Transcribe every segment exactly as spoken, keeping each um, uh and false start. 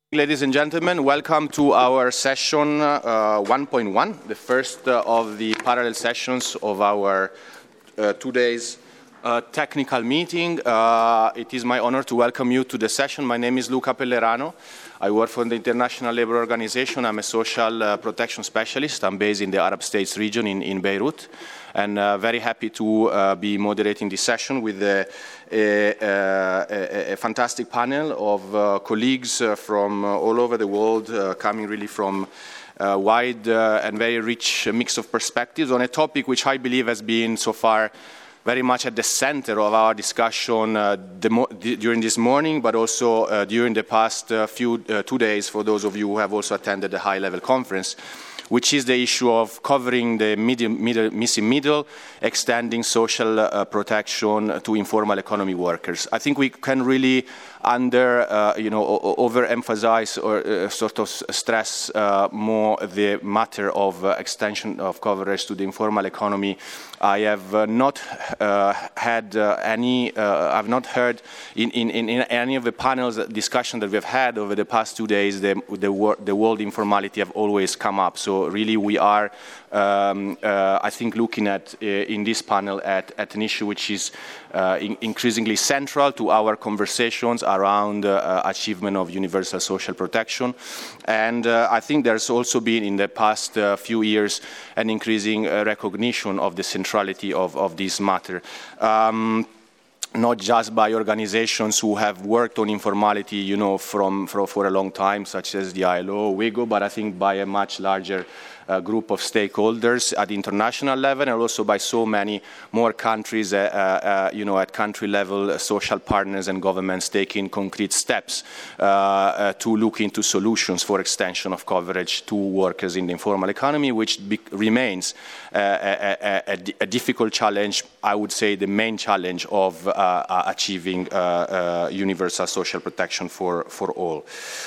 Ladies and gentlemen, welcome to our session uh, one point one, the first uh, of the parallel sessions of our uh, two days uh, technical meeting. Uh, it is my honor to welcome you to the session. My name is Luca Pellerano. I work for the International Labour Organization. I'm a social uh, protection specialist. I'm based in the Arab States region in, in Beirut, and uh, very happy to uh, be moderating this session with a, a, a, a fantastic panel of uh, colleagues uh, from uh, all over the world, uh, coming really from a wide uh, and very rich mix of perspectives on a topic which I believe has been so far very much at the center of our discussion uh, mo during this morning, but also uh, during the past uh, few uh, two days for those of you who have also attended the high-level conference, which is the issue of covering the medium, middle, missing middle, extending social uh, protection to informal economy workers. I think we can really under, uh, you know, overemphasize or uh, sort of stress uh, more the matter of uh, extension of coverage to the informal economy. I have uh, not uh, had uh, any, uh, I've not heard in, in, in any of the panels discussion that we've had over the past two days, the, the, wor the word informality have always come up. So really we are, um, uh, I think, looking at, uh, in this panel at, at an issue which is uh, in increasingly central to our conversations around uh, achievement of universal social protection. And uh, I think there's also been in the past uh, few years an increasing uh, recognition of the centrality of, of this matter. Um, not just by organizations who have worked on informality, you know, from, for, for a long time, such as the I L O, WIGO, but I think by a much larger uh, group of stakeholders at the international level, and also by so many more countries, uh, uh, you know, at country level, uh, social partners and governments taking concrete steps uh, uh, to look into solutions for extension of coverage to workers in the informal economy, which be remains uh, a, a, a, a difficult challenge, I would say the main challenge of uh, uh, achieving uh, uh, universal social protection for, for all.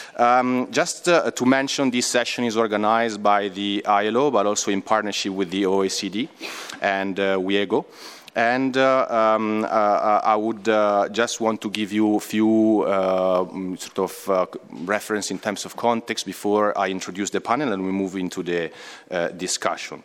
Um, just uh, to mention, this session is organized by the I L O, but also in partnership with the O E C D and uh, WIEGO. And uh, um, uh, I would uh, just want to give you a few uh, sort of uh, reference in terms of context before I introduce the panel and we move into the uh, discussion.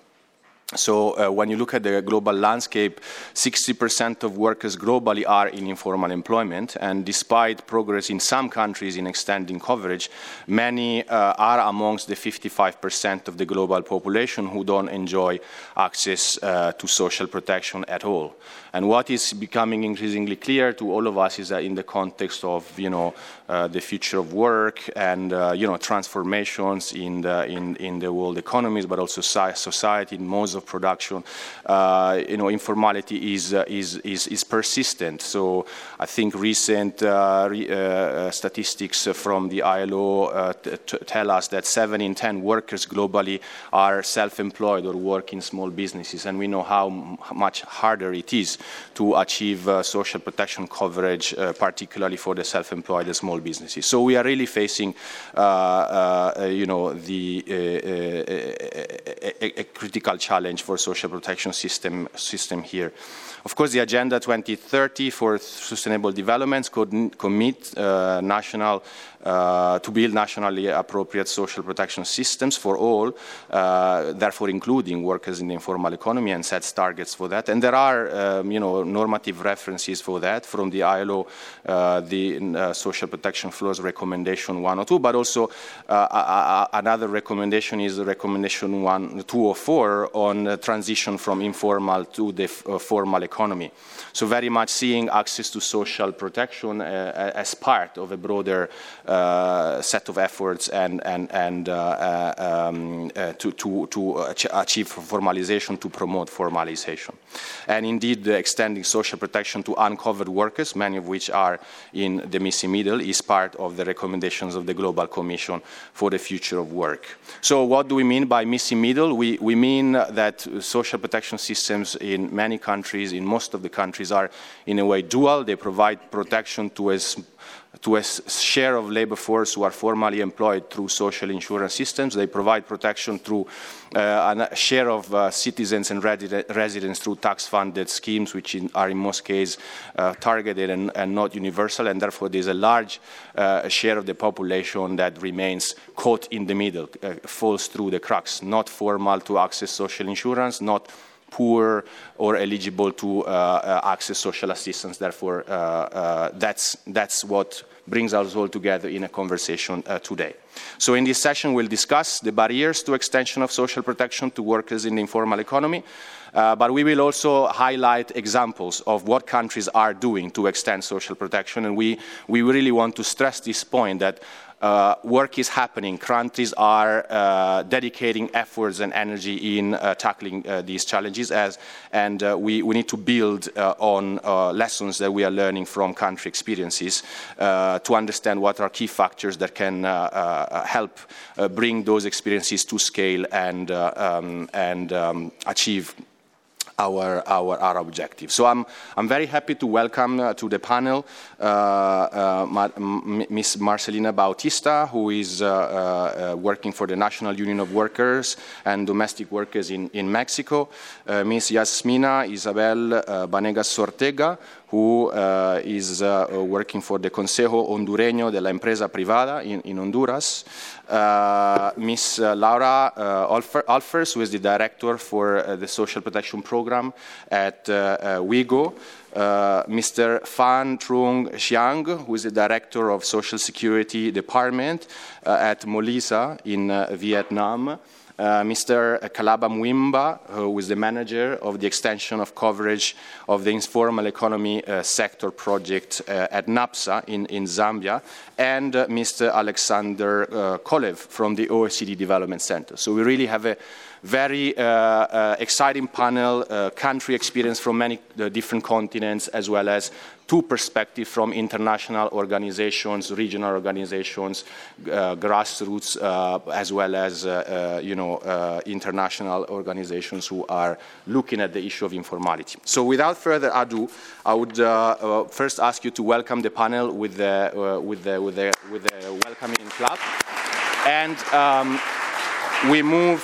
So uh, when you look at the global landscape, sixty percent of workers globally are in informal employment, and despite progress in some countries in extending coverage, many uh, are amongst the fifty-five percent of the global population who don't enjoy access uh, to social protection at all. And what is becoming increasingly clear to all of us is that in the context of, you know, uh, the future of work and, uh, you know, transformations in the, in, in the world economies, but also society, modes of production, uh, you know, informality is, uh, is, is, is persistent. So I think recent uh, re, uh, statistics from the I L O uh, t tell us that seven in ten workers globally are self-employed or work in small businesses, and we know how m much harder it is to achieve uh, social protection coverage, uh, particularly for the self-employed and small businesses. So we are really facing, uh, uh, you know, the uh, uh, a, a critical challenge for social protection system system here. Of course, the Agenda twenty thirty for Sustainable Development could commit uh, national uh, to build nationally appropriate social protection systems for all, uh, therefore including workers in the informal economy, and sets targets for that. And there are, um, you know, normative references for that from the I L O, uh, the uh, Social Protection Flows Recommendation one oh two, but also uh, another recommendation is the Recommendation one, two oh four on uh, transition from informal to the uh, formal economy. So very much seeing access to social protection uh, as part of a broader uh, set of efforts and, and, and uh, uh, um, uh, to, to, to achieve formalization, to promote formalization. And indeed, uh, extending social protection to uncovered workers, many of which are in the missing middle, is part of the recommendations of the Global Commission for the Future of Work. So what do we mean by missing middle? We, we mean that social protection systems in many countries, in most of the countries, are in a way dual. They provide protection to a to a share of labor force who are formally employed through social insurance systems. They provide protection through uh, a share of uh, citizens and residents through tax-funded schemes, which in, are in most cases uh, targeted and, and not universal, and therefore there's a large uh, share of the population that remains caught in the middle, uh, falls through the cracks, not formal to access social insurance, not poor or eligible to uh, uh, access social assistance. Therefore, uh, uh, that's, that's what brings us all together in a conversation uh, today. So in this session, we'll discuss the barriers to extension of social protection to workers in the informal economy, uh, but we will also highlight examples of what countries are doing to extend social protection, and we, we really want to stress this point that Uh, work is happening. Countries are uh, dedicating efforts and energy in uh, tackling uh, these challenges, as, and uh, we, we need to build uh, on uh, lessons that we are learning from country experiences uh, to understand what are key factors that can uh, uh, help uh, bring those experiences to scale and, uh, um, and um, achieve Our, our, our objective. So I'm, I'm very happy to welcome uh, to the panel uh, uh, Mar Miz Marcelina Bautista, who is uh, uh, working for the National Union of Workers and Domestic Workers in, in Mexico, uh, Miz Yasmina Isabel uh, Banegas Ortega, who uh, is uh, working for the Consejo Hondureño de la Empresa Privada in, in Honduras, uh, Miz Laura uh, Alfers, who is the director for uh, the Social Protection Program at uh, uh, WIGO, uh, Mister Phan Trung Xiang, who is the director of Social Security Department uh, at Molisa in uh, Vietnam, Uh, Mister Kalaba Mwimba, who is the manager of the extension of coverage of the informal economy uh, sector project uh, at NAPSA in, in Zambia, and uh, Mister Alexander uh, Kolev from the O E C D Development Center. So we really have a very uh, uh, exciting panel, uh, country experience from many uh, different continents, as well as two perspectives from international organizations, regional organizations, uh, grassroots, uh, as well as uh, uh, you know, uh, international organizations who are looking at the issue of informality. So without further ado, I would uh, uh, first ask you to welcome the panel with the, uh, with the, with the, with the welcoming clap. And um, we move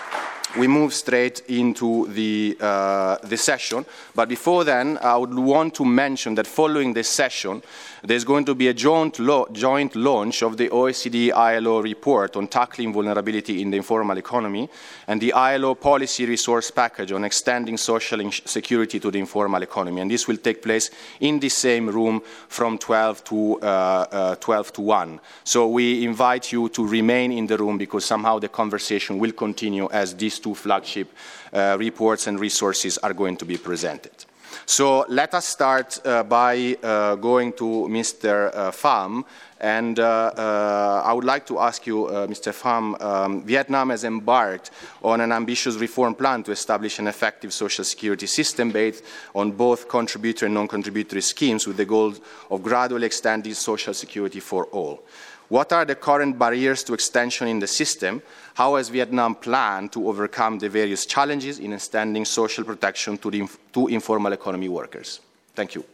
We move straight into the, uh, the session, but before then, I would want to mention that following this session, there's going to be a joint, lo joint launch of the O E C D I L O report on tackling vulnerability in the informal economy and the I L O policy resource package on extending social security to the informal economy. And this will take place in the same room from twelve to, uh, uh, twelve to one. So we invite you to remain in the room because somehow the conversation will continue as these two flagship uh, reports and resources are going to be presented. So let us start uh, by uh, going to Mister Uh, Pham, and uh, uh, I would like to ask you, uh, Mister Pham, um, Vietnam has embarked on an ambitious reform plan to establish an effective social security system based on both contributory and non-contributory schemes with the goal of gradually extending social security for all. What are the current barriers to extension in the system? How has Vietnam planned to overcome the various challenges in extending social protection to, the, to informal economy workers? Thank you.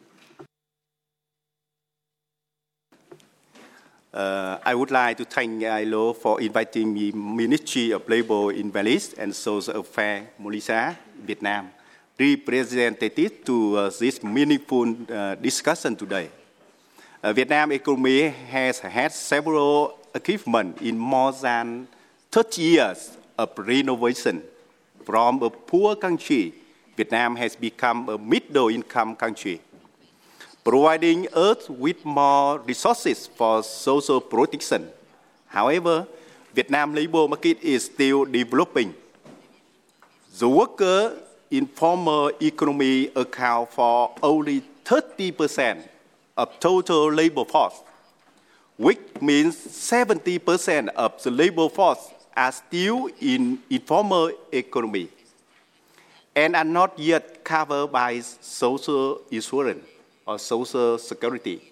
Uh, I would like to thank I L O for inviting me, Ministry of Labor in Venice and Social Affairs, Molisa, Vietnam, representative to uh, this meaningful uh, discussion today. Uh, Vietnam economy has had several achievements in more than thirty years of renovation. From a poor country, Vietnam has become a middle-income country, providing us with more resources for social protection. However, Vietnam labor market is still developing. The worker in formal economy account for only thirty percent of total labor force, which means seventy percent of the labor force are still in informal economy and are not yet covered by social insurance or social security.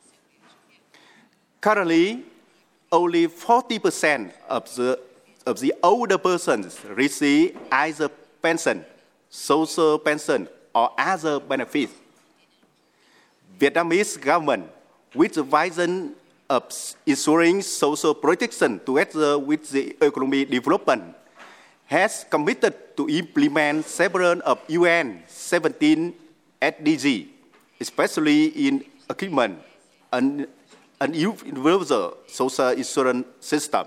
Currently, only forty percent of the, of the older persons receive either pension, social pension, or other benefits. Vietnamese government with the vision of ensuring social protection together with the economic development, has committed to implement several of U N seventeen S D G, especially in achievement and an universal social insurance system.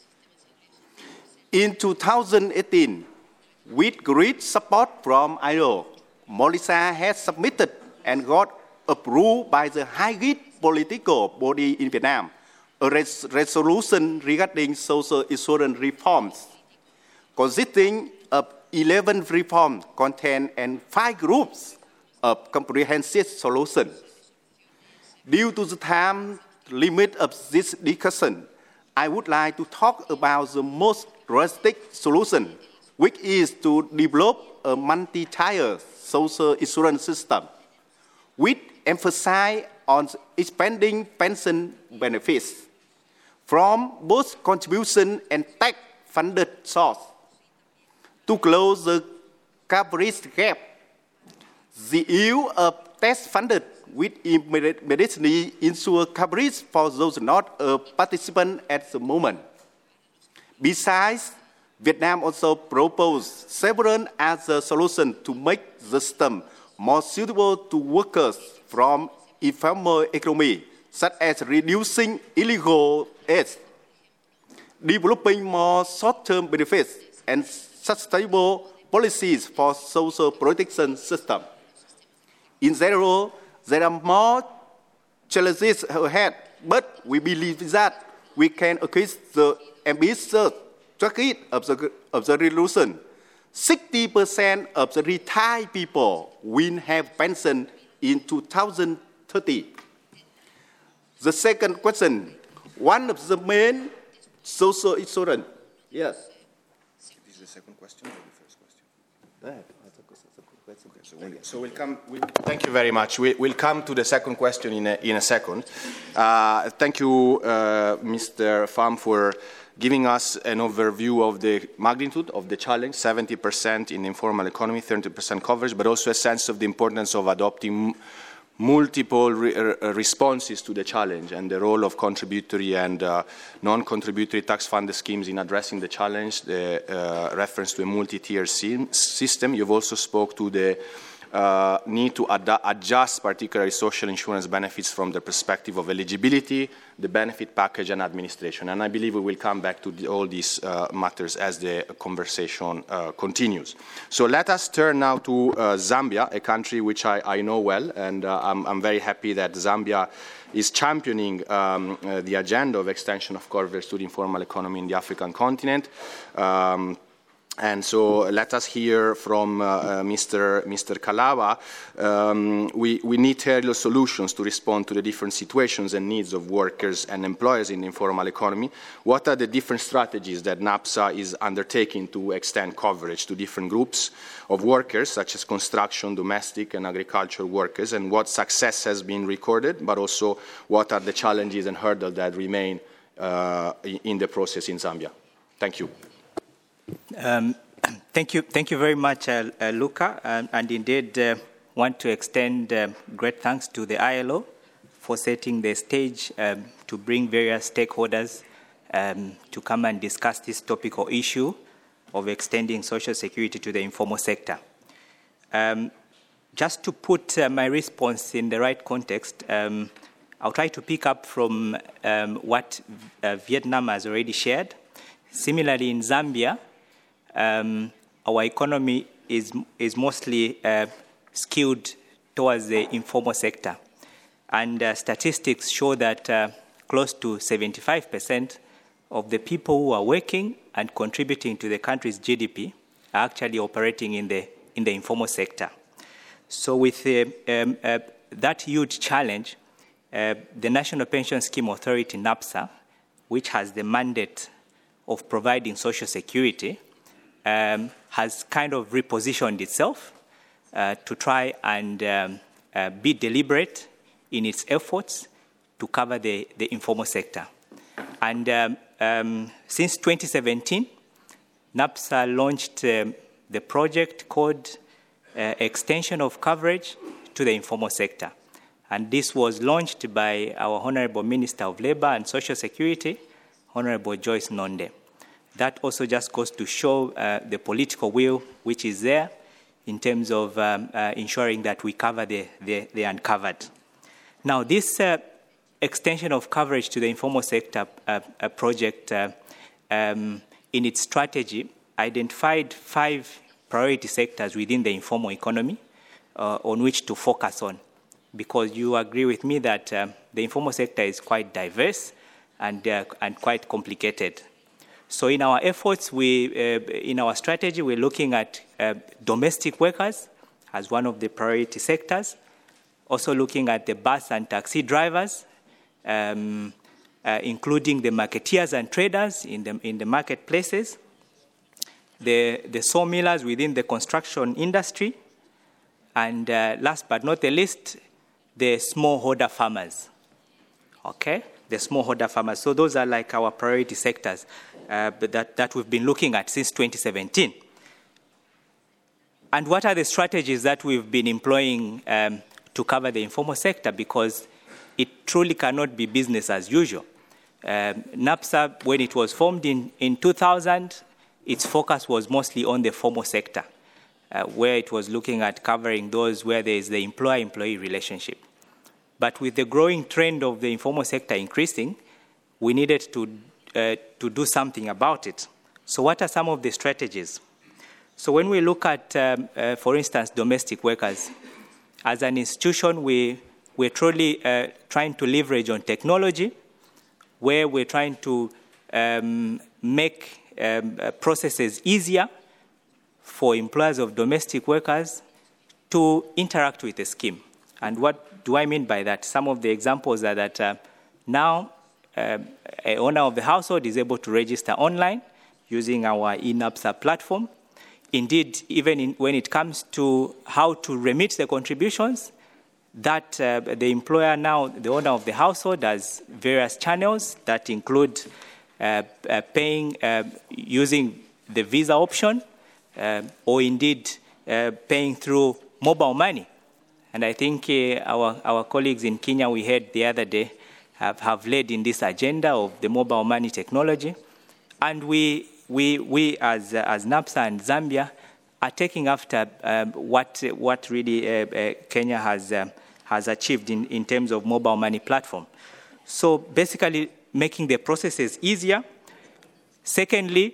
In two thousand eighteen, with great support from I L O, Molisa has submitted and got approved by the highest political body in Vietnam a res resolution regarding social insurance reforms, consisting of eleven reform content and five groups of comprehensive solutions. Due to the time limit of this discussion, I would like to talk about the most realistic solution, which is to develop a multi-tier social insurance system, which emphasize on expanding pension benefits from both contribution and tax-funded sources to close the coverage gap. The yield of tax-funded with immediately ensure coverage for those not a participant at the moment. Besides, Vietnam also proposed several other solutions to make the system more suitable to workers from informal economy, such as reducing illegal aid, developing more short-term benefits, and sustainable policies for social protection system. In general, there are more challenges ahead, but we believe that we can achieve the ambitious target of the, of the resolution. sixty percent of the retired people will have pension in two thousand thirty. The second question, one of the main social insurance. Yes. This is the second question or the first question? Go ahead. Okay, so, we'll, so we'll come, we'll, thank you very much. We, we'll come to the second question in a, in a second. Uh, thank you, uh, Mister Pham, for giving us an overview of the magnitude of the challenge, seventy percent in the informal economy, thirty percent coverage, but also a sense of the importance of adopting multiple re responses to the challenge and the role of contributory and uh, non-contributory tax-funded schemes in addressing the challenge, the uh, reference to a multi-tier system. You've also spoke to the uh, need to ad adjust particularly social insurance benefits from the perspective of eligibility, the benefit package and administration. And I believe we will come back to the, all these uh, matters as the conversation uh, continues. So let us turn now to uh, Zambia, a country which I, I know well, and uh, I'm, I'm very happy that Zambia is championing um, uh, the agenda of extension of coverage to the informal economy in the African continent. Um, And so let us hear from uh, uh, Mister Mister Kalawa. Um, we, we need tailored solutions to respond to the different situations and needs of workers and employers in the informal economy. What are the different strategies that NAPSA is undertaking to extend coverage to different groups of workers, such as construction, domestic and agricultural workers, and what success has been recorded, but also what are the challenges and hurdles that remain uh, in the process in Zambia? Thank you. Um, thank you, thank you very much, uh, uh, Luca, um, and indeed uh, want to extend uh, great thanks to the I L O for setting the stage um, to bring various stakeholders um, to come and discuss this topic or issue of extending social security to the informal sector. Um, just to put uh, my response in the right context, um, I'll try to pick up from um, what uh, Vietnam has already shared. Similarly, in Zambia, Um, our economy is, is mostly uh, skewed towards the informal sector. And uh, statistics show that uh, close to seventy-five percent of the people who are working and contributing to the country's G D P are actually operating in the, in the informal sector. So with uh, um, uh, that huge challenge, uh, the National Pension Scheme Authority, NAPSA, which has the mandate of providing social security, Um, has kind of repositioned itself uh, to try and um, uh, be deliberate in its efforts to cover the, the informal sector. And um, um, since twenty seventeen, NAPSA launched um, the project called uh, Extension of Coverage to the Informal Sector. And this was launched by our Honorable Minister of Labour and Social Security, Honorable Joyce Nonde. That also just goes to show uh, the political will which is there in terms of um, uh, ensuring that we cover the, the, the uncovered. Now, this uh, extension of coverage to the informal sector uh, uh, project uh, um, in its strategy identified five priority sectors within the informal economy uh, on which to focus on, because you agree with me that uh, the informal sector is quite diverse and, uh, and quite complicated. So in our efforts, we, uh, in our strategy, we're looking at uh, domestic workers as one of the priority sectors, also looking at the bus and taxi drivers, um, uh, including the marketeers and traders in the, in the marketplaces, the, the sawmillers within the construction industry, and uh, last but not the least, the smallholder farmers, okay? The smallholder farmers. So those are like our priority sectors uh, that, that we've been looking at since twenty seventeen. And what are the strategies that we've been employing um, to cover the informal sector? Because it truly cannot be business as usual. Um, NAPSA, when it was formed in, in two thousand, its focus was mostly on the formal sector, uh, where it was looking at covering those where there is the employer-employee relationship. But with the growing trend of the informal sector increasing, we needed to, uh, to do something about it. So what are some of the strategies? So when we look at, um, uh, for instance, domestic workers, as an institution, we, we're truly uh, trying to leverage on technology, where we're trying to um, make um, uh, processes easier for employers of domestic workers to interact with the scheme. And what do I mean by that? Some of the examples are that uh, now uh, an owner of the household is able to register online using our eNAPSA platform. Indeed, even in, when it comes to how to remit the contributions, that uh, the employer now, the owner of the household, has various channels that include uh, uh, paying uh, using the Visa option, uh, or indeed uh, paying through mobile money. And I think uh, our, our colleagues in Kenya, we heard the other day, have, have led in this agenda of the mobile money technology. And we, we, we as, uh, as NAPSA and Zambia are taking after um, what, what really uh, uh, Kenya has, um, has achieved in, in terms of mobile money platform. So basically making the processes easier. Secondly,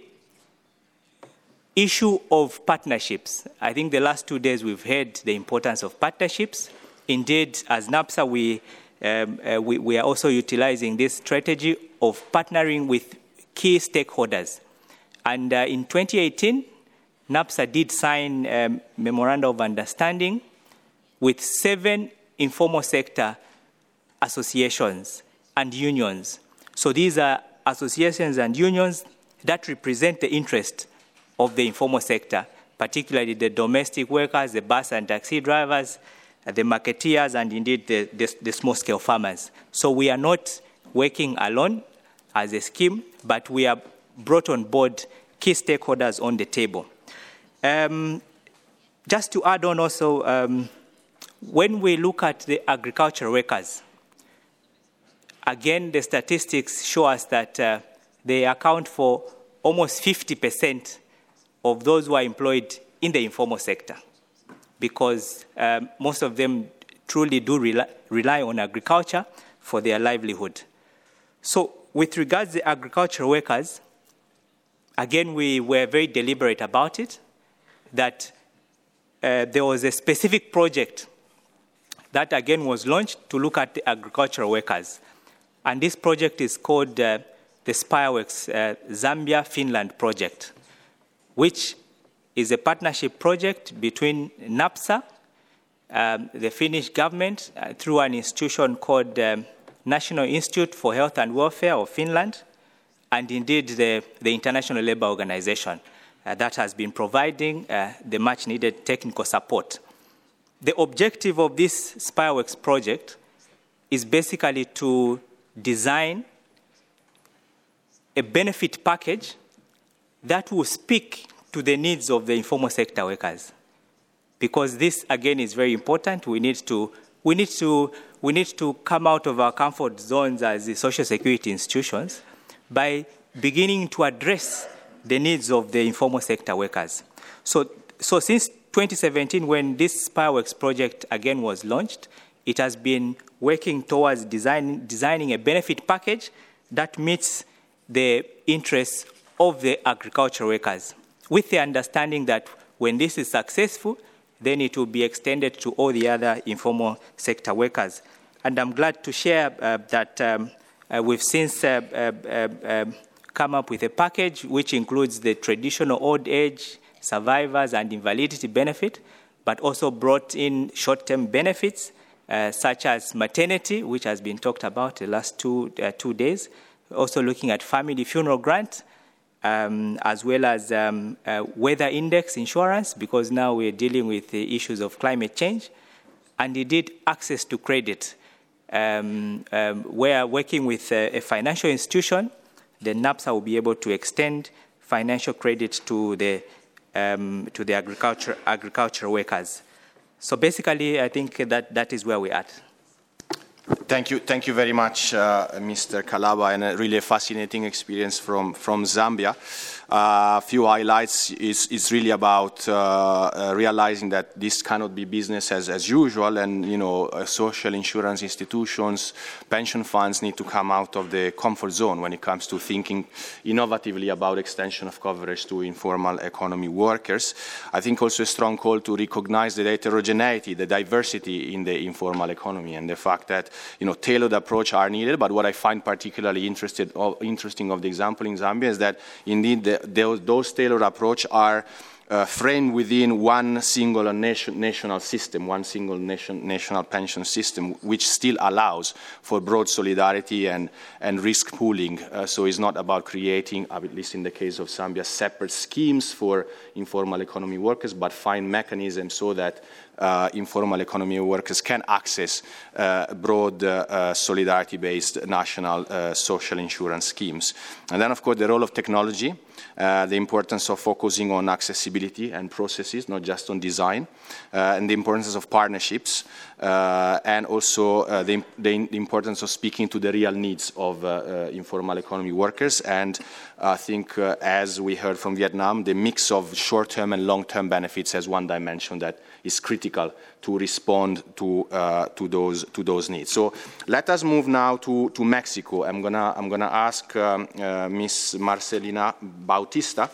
issue of partnerships. I think the last two days we've heard the importance of partnerships. Indeed, as NAPSA, we, um, uh, we, we are also utilizing this strategy of partnering with key stakeholders. And uh, in twenty eighteen, NAPSA did sign a um, memorandum of understanding with seven informal sector associations and unions. So these are associations and unions that represent the interest of the informal sector, particularly the domestic workers, the bus and taxi drivers, the marketeers, and indeed the, the, the small-scale farmers. So we are not working alone as a scheme, but we have brought on board key stakeholders on the table. Um, just to add on also, um, when we look at the agricultural workers, again, the statistics show us that uh, they account for almost fifty percent of those who are employed in the informal sector, because um, most of them truly do rely, rely on agriculture for their livelihood. So with regards to the agricultural workers, again, we were very deliberate about it, that uh, there was a specific project that again was launched to look at the agricultural workers. And this project is called uh, the Spireworks uh, Zambia-Finland project, which is a partnership project between NAPSA, um, the Finnish government, uh, through an institution called um, National Institute for Health and Welfare of Finland, and indeed the, the International Labour Organization uh, that has been providing uh, the much-needed technical support. The objective of this Spireworks project is basically to design a benefit package that will speak to the needs of the informal sector workers. Because this, again, is very important. We need to we need to we need to come out of our comfort zones as the social security institutions by beginning to address the needs of the informal sector workers. So, so since twenty seventeen, when this Spireworks project again was launched, it has been working towards design, designing a benefit package that meets the interests of the agricultural workers, with the understanding that when this is successful, then it will be extended to all the other informal sector workers. And I'm glad to share uh, that um, uh, we've since uh, uh, uh, come up with a package which includes the traditional old age, survivors, and invalidity benefit, but also brought in short-term benefits, uh, such as maternity, which has been talked about the last two, uh, two days, also looking at family funeral grant, um, as well as um, uh, weather index insurance, because now we're dealing with the issues of climate change, and indeed access to credit. Um, um, we're working with a, a financial institution. The NAPSA will be able to extend financial credit to the um, to the agriculture agricultural workers. So basically, I think that that is where we're at. Thank you, thank you very much, uh, Mister Kalaba, and a really fascinating experience from from Zambia. A uh, few highlights is, is really about uh, uh, realizing that this cannot be business as, as usual, and you know, uh, social insurance institutions, pension funds need to come out of the comfort zone when it comes to thinking innovatively about extension of coverage to informal economy workers. I think also a strong call to recognize the heterogeneity, the diversity in the informal economy, and the fact that you know, tailored approach are needed. But what I find particularly interested, of, interesting of the example in Zambia is that indeed the Those, those tailored approach are uh, framed within one single nation, national system, one single nation, national pension system, which still allows for broad solidarity and, and risk pooling. Uh, so it's not about creating, at least in the case of Zambia, separate schemes for informal economy workers, but find mechanisms so that Uh, informal economy workers can access uh, broad uh, uh, solidarity-based national uh, social insurance schemes. And then, of course, the role of technology, uh, the importance of focusing on accessibility and processes, not just on design, uh, and the importance of partnerships, uh, and also uh, the, the importance of speaking to the real needs of uh, uh, informal economy workers. And I think, uh, as we heard from Vietnam, the mix of short-term and long-term benefits as one dimension that is critical to respond to uh, to those to those needs. So let us move now to to Mexico. I'm gonna I'm gonna ask um, uh, Miss Marcelina Bautista.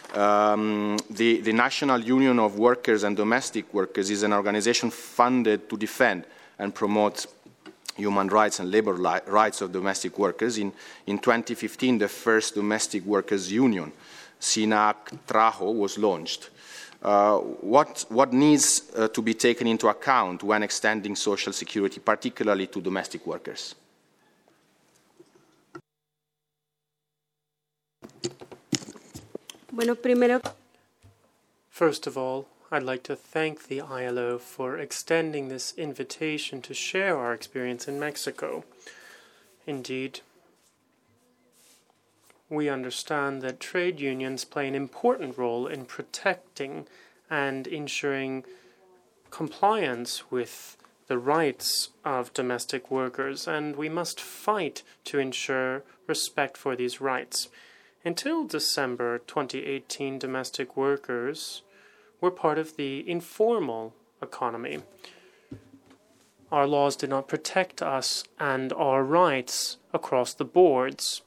Um, the the National Union of Workers and Domestic Workers is an organization funded to defend and promote human rights and labor li rights of domestic workers. In in twenty fifteen, the first domestic workers union, SINAC-TRAJO, was launched. Uh, what, what needs uh, to be taken into account when extending social security, particularly to domestic workers? Bueno, primero... First of all, I'd like to thank the I L O for extending this invitation to share our experience in Mexico. Indeed, we understand that trade unions play an important role in protecting and ensuring compliance with the rights of domestic workers, and we must fight to ensure respect for these rights. Until December twenty eighteen, domestic workers were part of the informal economy. Our laws did not protect us and our rights across the boards.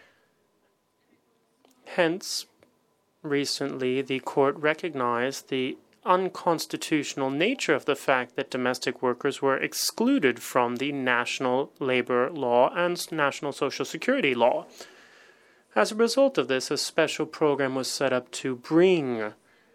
Hence, recently, the court recognized the unconstitutional nature of the fact that domestic workers were excluded from the national labor law and national social security law. As a result of this, a special program was set up to bring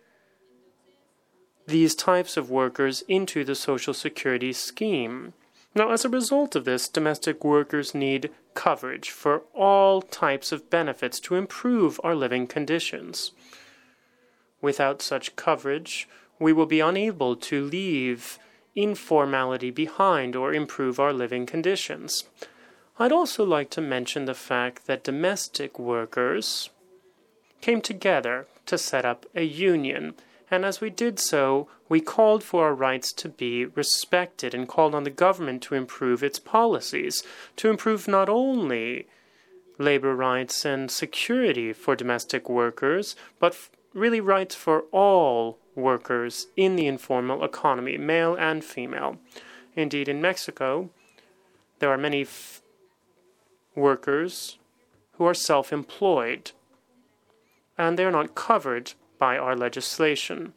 these types of workers into the social security scheme. Now, as a result of this, domestic workers need coverage for all types of benefits to improve our living conditions. Without such coverage, we will be unable to leave informality behind or improve our living conditions. I'd also like to mention the fact that domestic workers came together to set up a union, And as we did so, we called for our rights to be respected and called on the government to improve its policies, to improve not only labor rights and security for domestic workers, but really rights for all workers in the informal economy, male and female. Indeed, in Mexico, there are many f workers who are self-employed, and they're not covered by our legislation.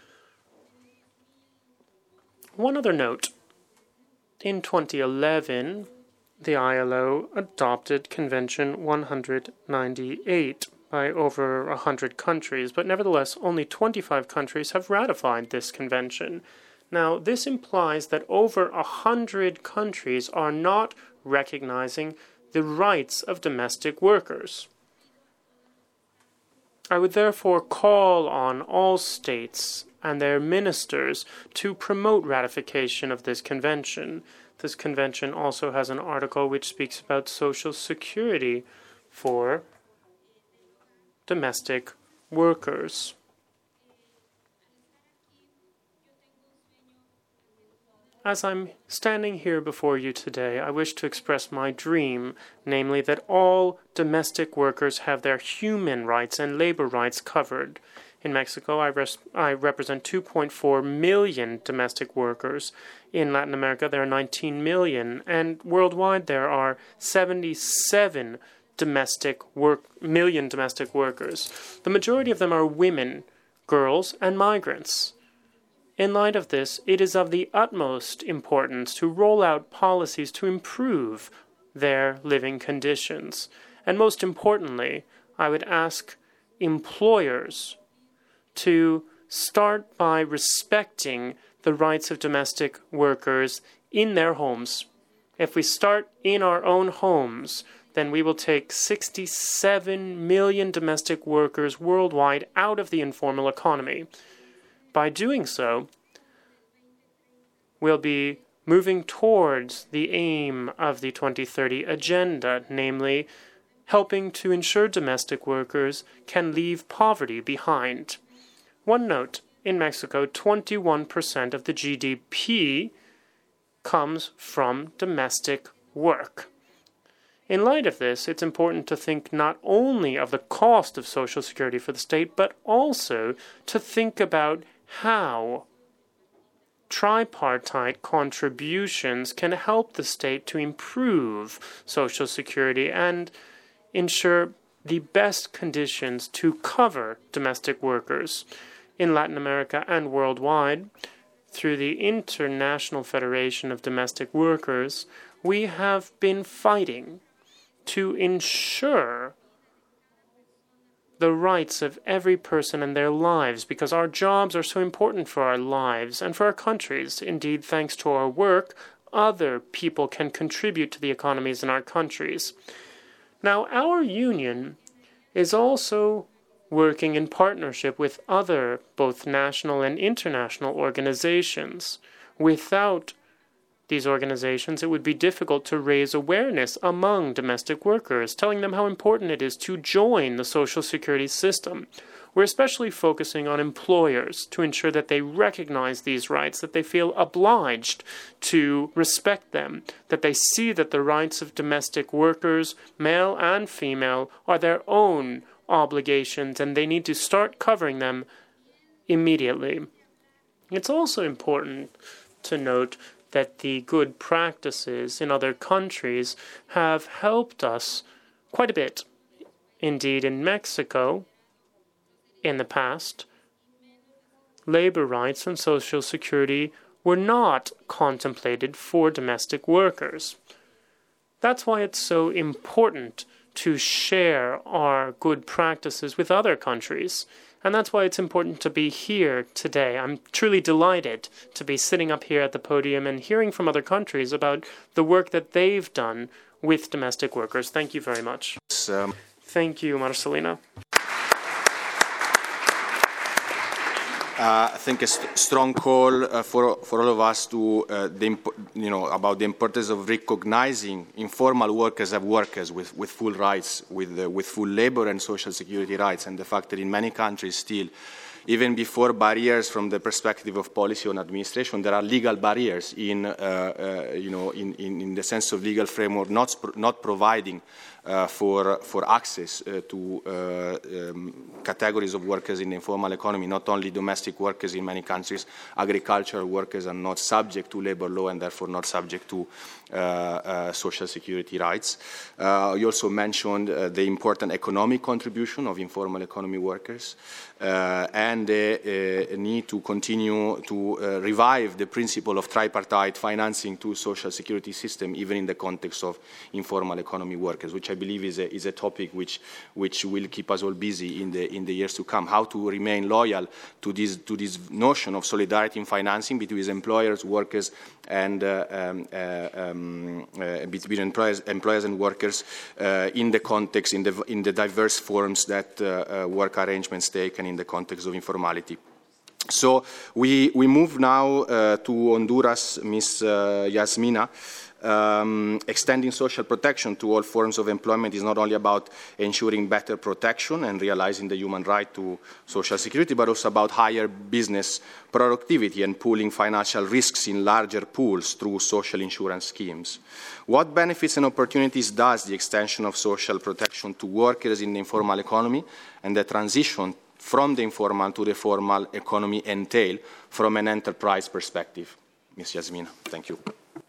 One other note. In twenty eleven, the I L O adopted Convention one hundred ninety-eight by over one hundred countries, but nevertheless, only twenty-five countries have ratified this convention. Now, this implies that over one hundred countries are not recognizing the rights of domestic workers. I would therefore call on all states and their ministers to promote ratification of this convention. This convention also has an article which speaks about social security for domestic workers. As I'm standing here before you today, I wish to express my dream, namely that all domestic workers have their human rights and labor rights covered. In Mexico, I, res I represent two point four million domestic workers. In Latin America, there are nineteen million, and worldwide there are seventy-seven domestic work million domestic workers. The majority of them are women, girls, and migrants. In light of this, it is of the utmost importance to roll out policies to improve their living conditions. And most importantly, I would ask employers to start by respecting the rights of domestic workers in their homes. If we start in our own homes, then we will take sixty-seven million domestic workers worldwide out of the informal economy. By doing so, we'll be moving towards the aim of the twenty thirty agenda, namely helping to ensure domestic workers can leave poverty behind. One note, in Mexico, twenty-one percent of the G D P comes from domestic work. In light of this, it's important to think not only of the cost of Social Security for the state, but also to think about how tripartite contributions can help the state to improve Social Security and ensure the best conditions to cover domestic workers. In Latin America and worldwide, through the International Federation of Domestic Workers, we have been fighting to ensure the rights of every person and their lives, because our jobs are so important for our lives and for our countries. Indeed, thanks to our work, other people can contribute to the economies in our countries. Now, our union is also working in partnership with other, both national and international organizations. Without these organizations, it would be difficult to raise awareness among domestic workers, telling them how important it is to join the Social Security system. We're especially focusing on employers to ensure that they recognize these rights, that they feel obliged to respect them, that they see that the rights of domestic workers, male and female, are their own obligations, and they need to start covering them immediately. It's also important to note that the good practices in other countries have helped us quite a bit. Indeed, in Mexico, in the past, labor rights and Social Security were not contemplated for domestic workers. That's why it's so important to share our good practices with other countries. And that's why it's important to be here today. I'm truly delighted to be sitting up here at the podium and hearing from other countries about the work that they've done with domestic workers. Thank you very much. Um, Thank you, Marcelina. Uh, I think a st strong call uh, for for all of us to uh, the you know about the importance of recognizing informal workers as workers with with full rights, with uh, with full labor and social security rights, and the fact that in many countries still even before barriers from the perspective of policy and administration, there are legal barriers in, uh, uh, you know, in, in, in the sense of legal framework not, not providing uh, for, for access uh, to uh, um, categories of workers in the informal economy, not only domestic workers in many countries, agricultural workers are not subject to labor law and therefore not subject to uh, uh, social security rights. Uh, you also mentioned uh, the important economic contribution of informal economy workers uh, and the uh, need to continue to uh, revive the principle of tripartite financing to social security system, even in the context of informal economy workers, which I believe is a, is a topic which, which will keep us all busy in the, in the years to come. How to remain loyal to this, to this notion of solidarity in financing between employers, workers, and uh, um, uh, um, uh, between employers, employers and workers uh, in the context, in the, in the diverse forms that uh, uh, work arrangements take and in the context of informality. So we, we move now uh, to Honduras, Miz Uh, Yasmina. Um, extending social protection to all forms of employment is not only about ensuring better protection and realizing the human right to social security, but also about higher business productivity and pooling financial risks in larger pools through social insurance schemes. What benefits and opportunities does the extension of social protection to workers in the informal economy and the transition from the informal to the formal economy entail from an enterprise perspective? Miz Yasmina, thank you.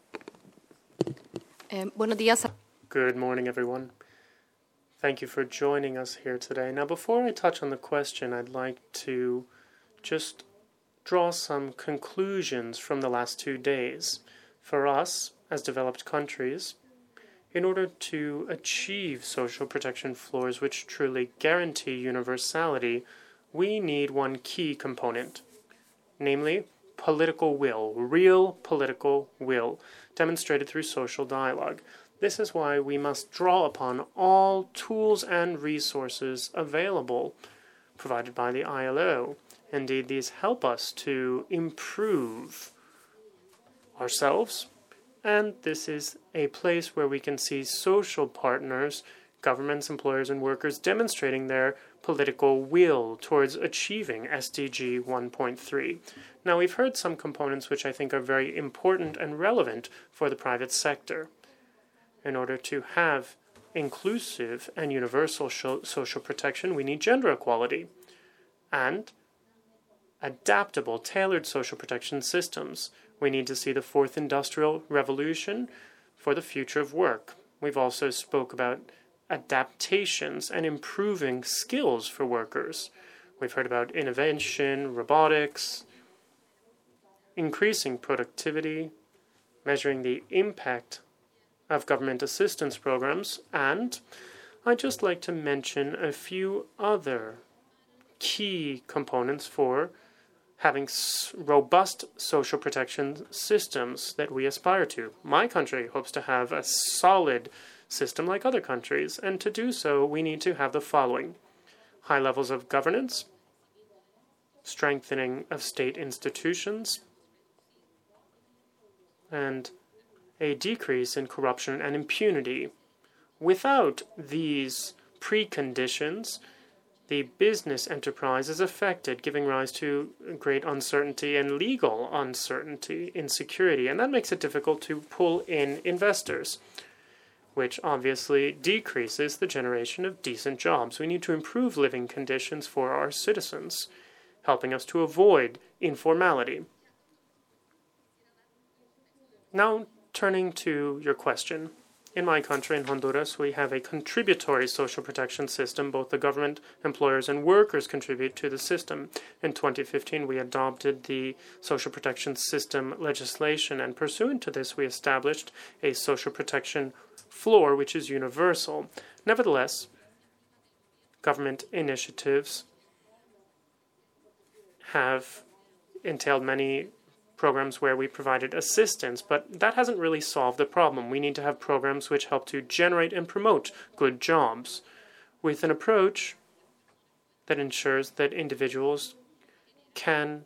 Good morning, everyone. Thank you for joining us here today. Now, before I touch on the question, I'd like to just draw some conclusions from the last two days. For us, as developed countries, in order to achieve social protection floors which truly guarantee universality, we need one key component, namely political will, real political will, demonstrated through social dialogue. This is why we must draw upon all tools and resources available provided by the I L O. Indeed, these help us to improve ourselves, and this is a place where we can see social partners, governments, employers, and workers demonstrating their political will towards achieving S D G one point three. Now, we've heard some components which I think are very important and relevant for the private sector. In order to have inclusive and universal social protection, we need gender equality and adaptable, tailored social protection systems. We need to see the fourth industrial revolution for the future of work. We've also spoke about adaptations and improving skills for workers. We've heard about innovation, robotics, increasing productivity, measuring the impact of government assistance programs, and I'd just like to mention a few other key components for having robust social protection systems that we aspire to. My country hopes to have a solid system like other countries, and to do so, we need to have the following: high levels of governance, strengthening of state institutions, and a decrease in corruption and impunity. Without these preconditions, the business enterprise is affected, giving rise to great uncertainty and legal uncertainty, insecurity, and that makes it difficult to pull in investors, which obviously decreases the generation of decent jobs. We need to improve living conditions for our citizens, helping us to avoid informality. Now, turning to your question. In my country, in Honduras, we have a contributory social protection system. Both the government, employers, and workers contribute to the system. In twenty fifteen, we adopted the social protection system legislation, and pursuant to this, we established a social protection floor, which is universal. Nevertheless, government initiatives have entailed many programs where we provided assistance, but that hasn't really solved the problem. We need to have programs which help to generate and promote good jobs with an approach that ensures that individuals can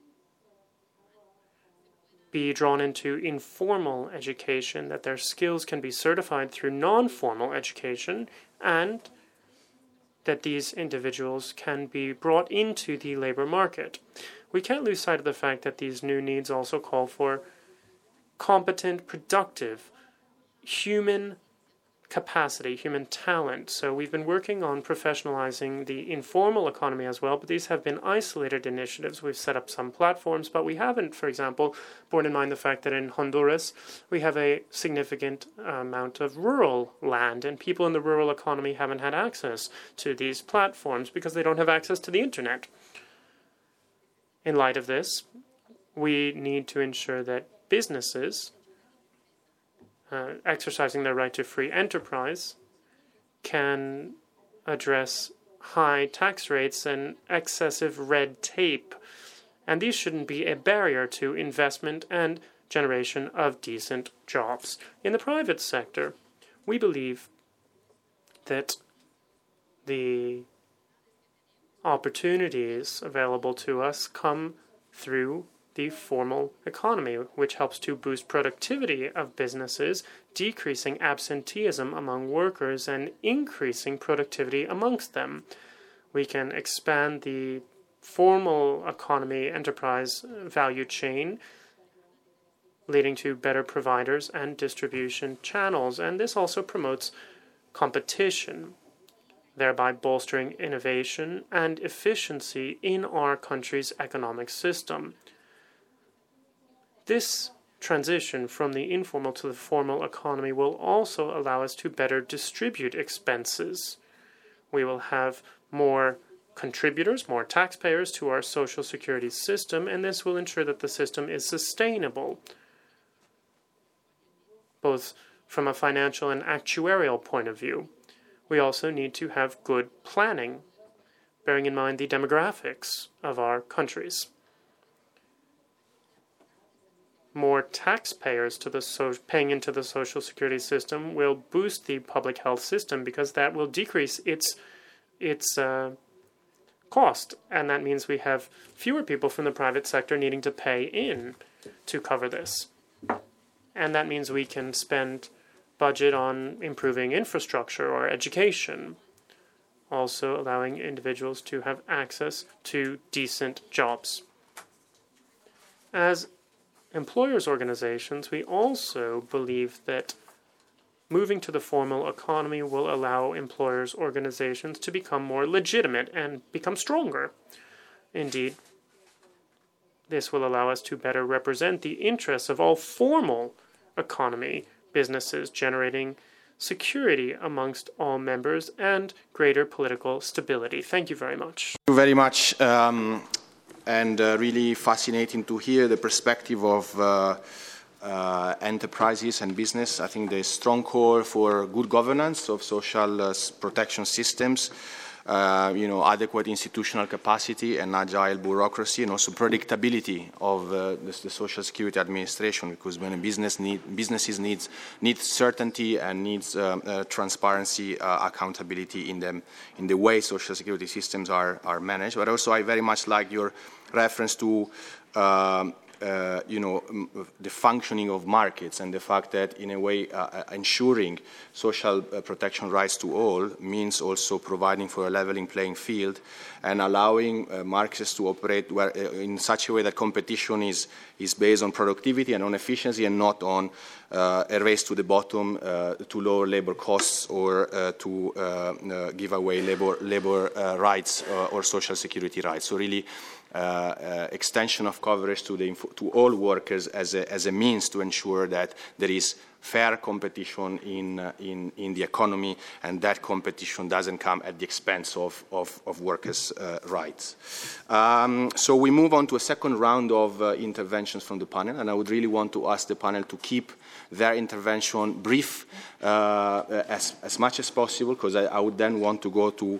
be drawn into informal education, that their skills can be certified through non-formal education, and that these individuals can be brought into the labor market. We can't lose sight of the fact that these new needs also call for competent, productive, human capacity, human talent. So we've been working on professionalizing the informal economy as well, but these have been isolated initiatives. We've set up some platforms, but we haven't, for example, borne in mind the fact that in Honduras we have a significant amount of rural land, and people in the rural economy haven't had access to these platforms because they don't have access to the internet. In light of this, we need to ensure that businesses Uh, exercising their right to free enterprise can address high tax rates and excessive red tape. And these shouldn't be a barrier to investment and generation of decent jobs. In the private sector, we believe that the opportunities available to us come through the formal economy, which helps to boost productivity of businesses, decreasing absenteeism among workers and increasing productivity amongst them. We can expand the formal economy enterprise value chain, leading to better providers and distribution channels, and this also promotes competition, thereby bolstering innovation and efficiency in our country's economic system. This transition from the informal to the formal economy will also allow us to better distribute expenses. We will have more contributors, more taxpayers to our social security system, and this will ensure that the system is sustainable, both from a financial and actuarial point of view. We also need to have good planning, bearing in mind the demographics of our countries. More taxpayers to the so paying into the social security system will boost the public health system because that will decrease its its uh, cost, and that means we have fewer people from the private sector needing to pay in to cover this. And that means we can spend budget on improving infrastructure or education, also allowing individuals to have access to decent jobs. As employers' organizations, we also believe that moving to the formal economy will allow employers' organizations to become more legitimate and become stronger. Indeed, this will allow us to better represent the interests of all formal economy businesses, generating security amongst all members and greater political stability. Thank you very much. Thank you very much. Um, and uh, really fascinating to hear the perspective of uh, uh, enterprises and business. I think there's strong call for good governance of social uh, protection systems, uh, you know, adequate institutional capacity and agile bureaucracy, and also predictability of uh, the, the social security administration, because when a business need, businesses needs need certainty and needs um, uh, transparency, uh, accountability in them in the way social security systems are are managed. But also, I very much like your reference to um, Uh, you know, the functioning of markets and the fact that, in a way, uh, ensuring social uh, protection rights to all means also providing for a leveling playing field and allowing uh, markets to operate where, uh, in such a way that competition is, is based on productivity and on efficiency and not on uh, a race to the bottom uh, to lower labor costs or uh, to uh, uh, give away labor, labor uh, rights uh, or social security rights. So really, Uh, uh, extension of coverage to, the to all workers as a, as a means to ensure that there is fair competition in, uh, in, in the economy, and that competition doesn't come at the expense of, of, of workers' uh, rights. Um, so we move on to a second round of uh, interventions from the panel, and I would really want to ask the panel to keep their intervention brief uh, as, as much as possible, because I, I would then want to go to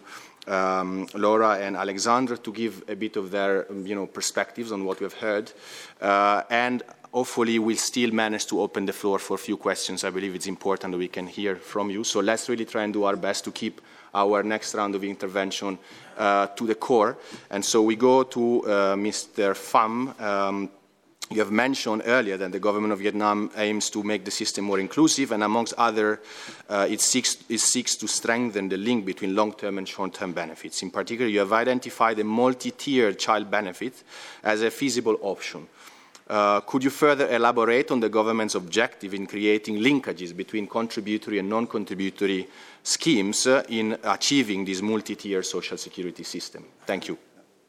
Um, Laura and Alexandra to give a bit of their, you know, perspectives on what we've heard, uh, and hopefully we'll still manage to open the floor for a few questions. I believe it's important that we can hear from you. So let's really try and do our best to keep our next round of intervention uh, to the core. And so we go to uh, Mister Pham. Um, You have mentioned earlier that the government of Vietnam aims to make the system more inclusive, and amongst other, uh, it, seeks, it seeks to strengthen the link between long-term and short-term benefits. In particular, you have identified a multi-tiered child benefit as a feasible option. Uh, could you further elaborate on the government's objective in creating linkages between contributory and non-contributory schemes uh, in achieving this multi-tier social security system? Thank you.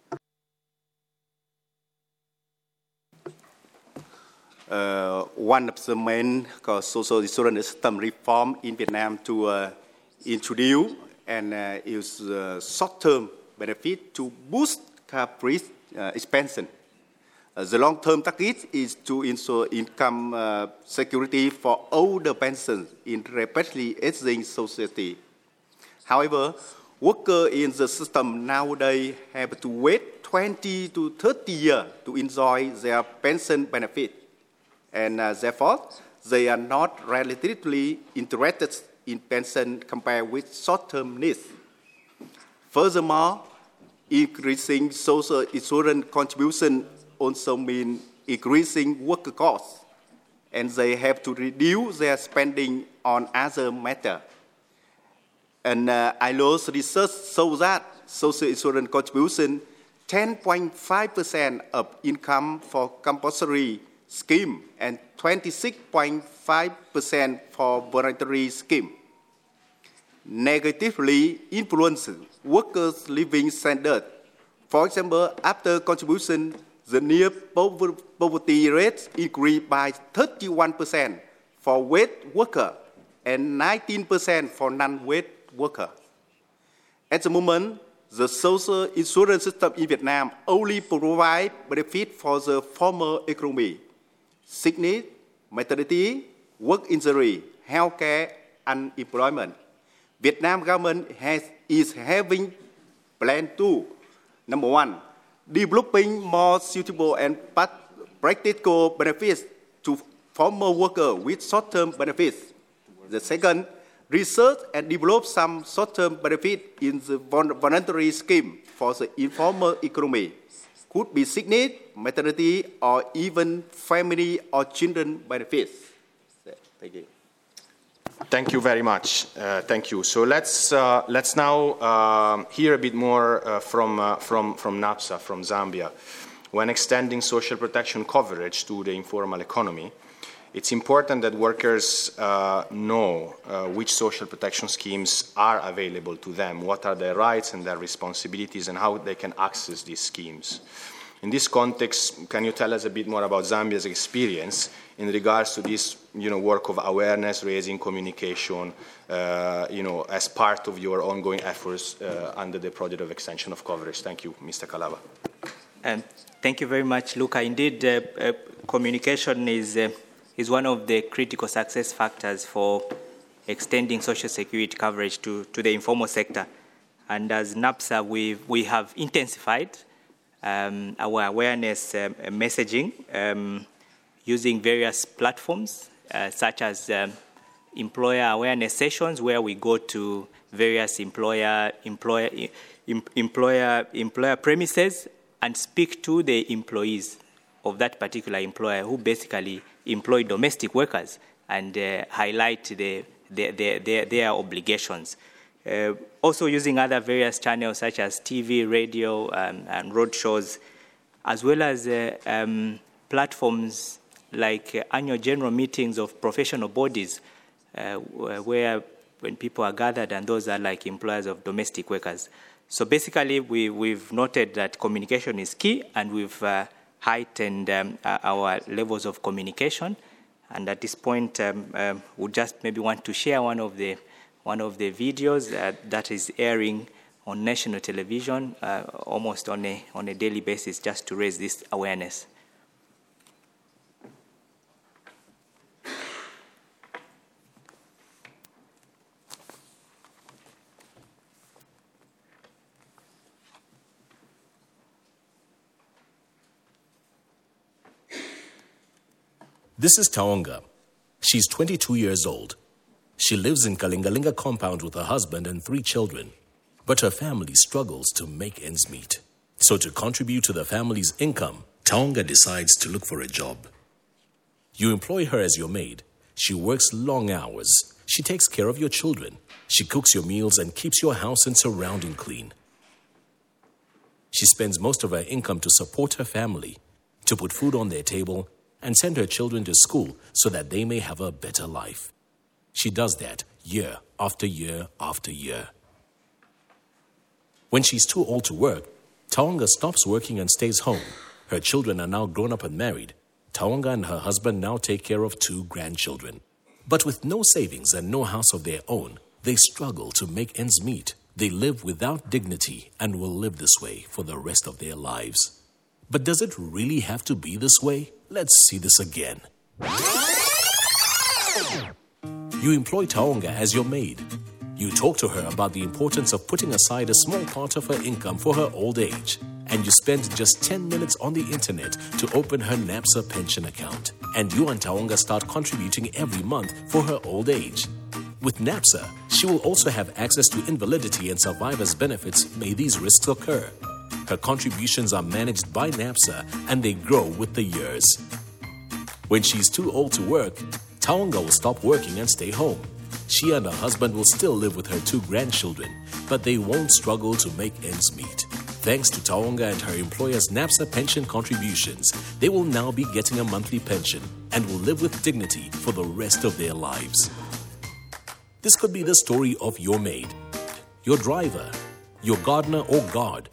Uh, one of the main uh, social insurance system reform in Vietnam to uh, introduce and uh, use uh, short-term benefit to boost capital uh, expansion. Uh, the long-term target is to ensure income uh, security for older pensions in rapidly aging society. However, workers in the system nowadays have to wait twenty to thirty years to enjoy their pension benefit. And uh, therefore, they are not relatively interested in pension compared with short-term needs. Furthermore, increasing social insurance contribution also means increasing worker costs, and they have to reduce their spending on other matters. And uh, I L O's research shows that social insurance contribution ten point five percent of income for compulsory scheme and twenty-six point five percent for voluntary scheme. Negatively influences workers' living standard. For example, after contribution, the near poverty rate increased by thirty-one percent for wage worker and nineteen percent for non-wage worker. At the moment, the social insurance system in Vietnam only provides benefit for the formal economy: sickness, maternity, work injury, healthcare, and employment. Vietnam government has, is having plan to, number one, developing more suitable and practical benefits to former workers with short-term benefits. The second, research and develop some short-term benefit in the voluntary scheme for the informal economy. Could be sickness, maternity, or even family or children benefits. Thank you. Thank you very much. Uh, thank you. So let's uh, let's now uh, hear a bit more uh, from uh, from from NAPSA, from Zambia. When extending social protection coverage to the informal economy, it's important that workers uh, know uh, which social protection schemes are available to them, what are their rights and their responsibilities, and how they can access these schemes. In this context, can you tell us a bit more about Zambia's experience in regards to this, you know, work of awareness, raising communication, uh, you know, as part of your ongoing efforts uh, under the project of extension of coverage? Thank you, Mister Kalaba. And thank you very much, Luca. Indeed, uh, uh, communication is uh, is one of the critical success factors for extending social security coverage to, to the informal sector. And as NAPSA, we we have intensified um, our awareness um, messaging um, using various platforms, uh, such as um, employer awareness sessions, where we go to various employer employer em, employer employer premises and speak to the employees of that particular employer who basically employ domestic workers and uh, highlight the, the, the, the, their obligations. Uh, also using other various channels such as T V, radio, um, and road shows, as well as uh, um, platforms like uh, annual general meetings of professional bodies uh, where when people are gathered, and those are like employers of domestic workers. So basically, we, we've noted that communication is key, and we've uh, heightened um, our levels of communication. And at this point, um, um, we just maybe want to share one of the one of the videos uh, that is airing on national television uh, almost on a on a daily basis, just to raise this awareness. This is Taonga. She's twenty-two years old. She lives in Kalingalinga compound with her husband and three children, but her family struggles to make ends meet. So to contribute to the family's income, Taonga decides to look for a job. You employ her as your maid. She works long hours. She takes care of your children. She cooks your meals and keeps your house and surrounding clean. She spends most of her income to support her family, to put food on their table, and send her children to school so that they may have a better life. She does that year after year after year. When she's too old to work, Taonga stops working and stays home. Her children are now grown up and married. Taonga and her husband now take care of two grandchildren. But with no savings and no house of their own, they struggle to make ends meet. They live without dignity and will live this way for the rest of their lives. But does it really have to be this way? Let's see this again. You employ Taonga as your maid. You talk to her about the importance of putting aside a small part of her income for her old age. And you spend just ten minutes on the internet to open her NAPSA pension account. And you and Taonga start contributing every month for her old age. With NAPSA, she will also have access to invalidity and survivor's benefits may these risks occur. Her contributions are managed by NAPSA and they grow with the years. When she's too old to work, Taonga will stop working and stay home. She and her husband will still live with her two grandchildren, but they won't struggle to make ends meet. Thanks to Taonga and her employer's NAPSA pension contributions, they will now be getting a monthly pension and will live with dignity for the rest of their lives. This could be the story of your maid, your driver, your gardener or guard.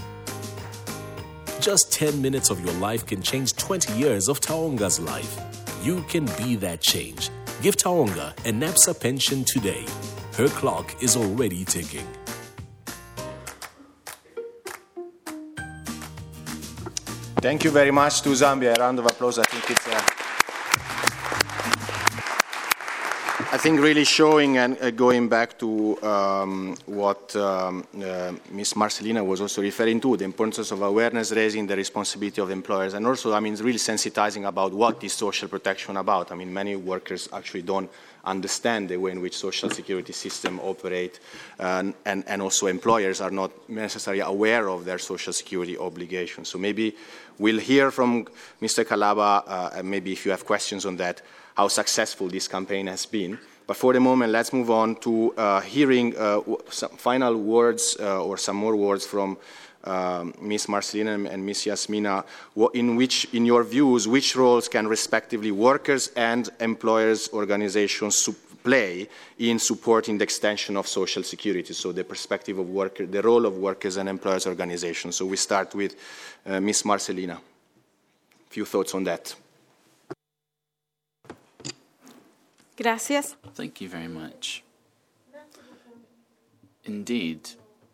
Just ten minutes of your life can change twenty years of Taonga's life. You can be that change. Give Taonga a NAPSA pension today. Her clock is already ticking. Thank you very much to Zambia. A round of applause. I think it's uh, I think really showing and uh, going back to um, what um, uh, Miz Marcelina was also referring to, the importance of awareness raising, the responsibility of employers, and also, I mean, really sensitizing about what is social protection about. I mean, many workers actually don't understand the way in which social security system operate, uh, and, and also employers are not necessarily aware of their social security obligations. So maybe we'll hear from Mister Kalaba, uh, and maybe if you have questions on that, how successful this campaign has been. But for the moment, let's move on to uh, hearing uh, some final words uh, or some more words from um, Miz Marcelina and Miz Yasmina, in which, in your views, which roles can respectively workers and employers organizations play in supporting the extension of social security, so the perspective of worker, the role of workers and employers organizations. So we start with uh, Miz Marcelina. A few thoughts on that. Gracias. Thank you very much. Indeed,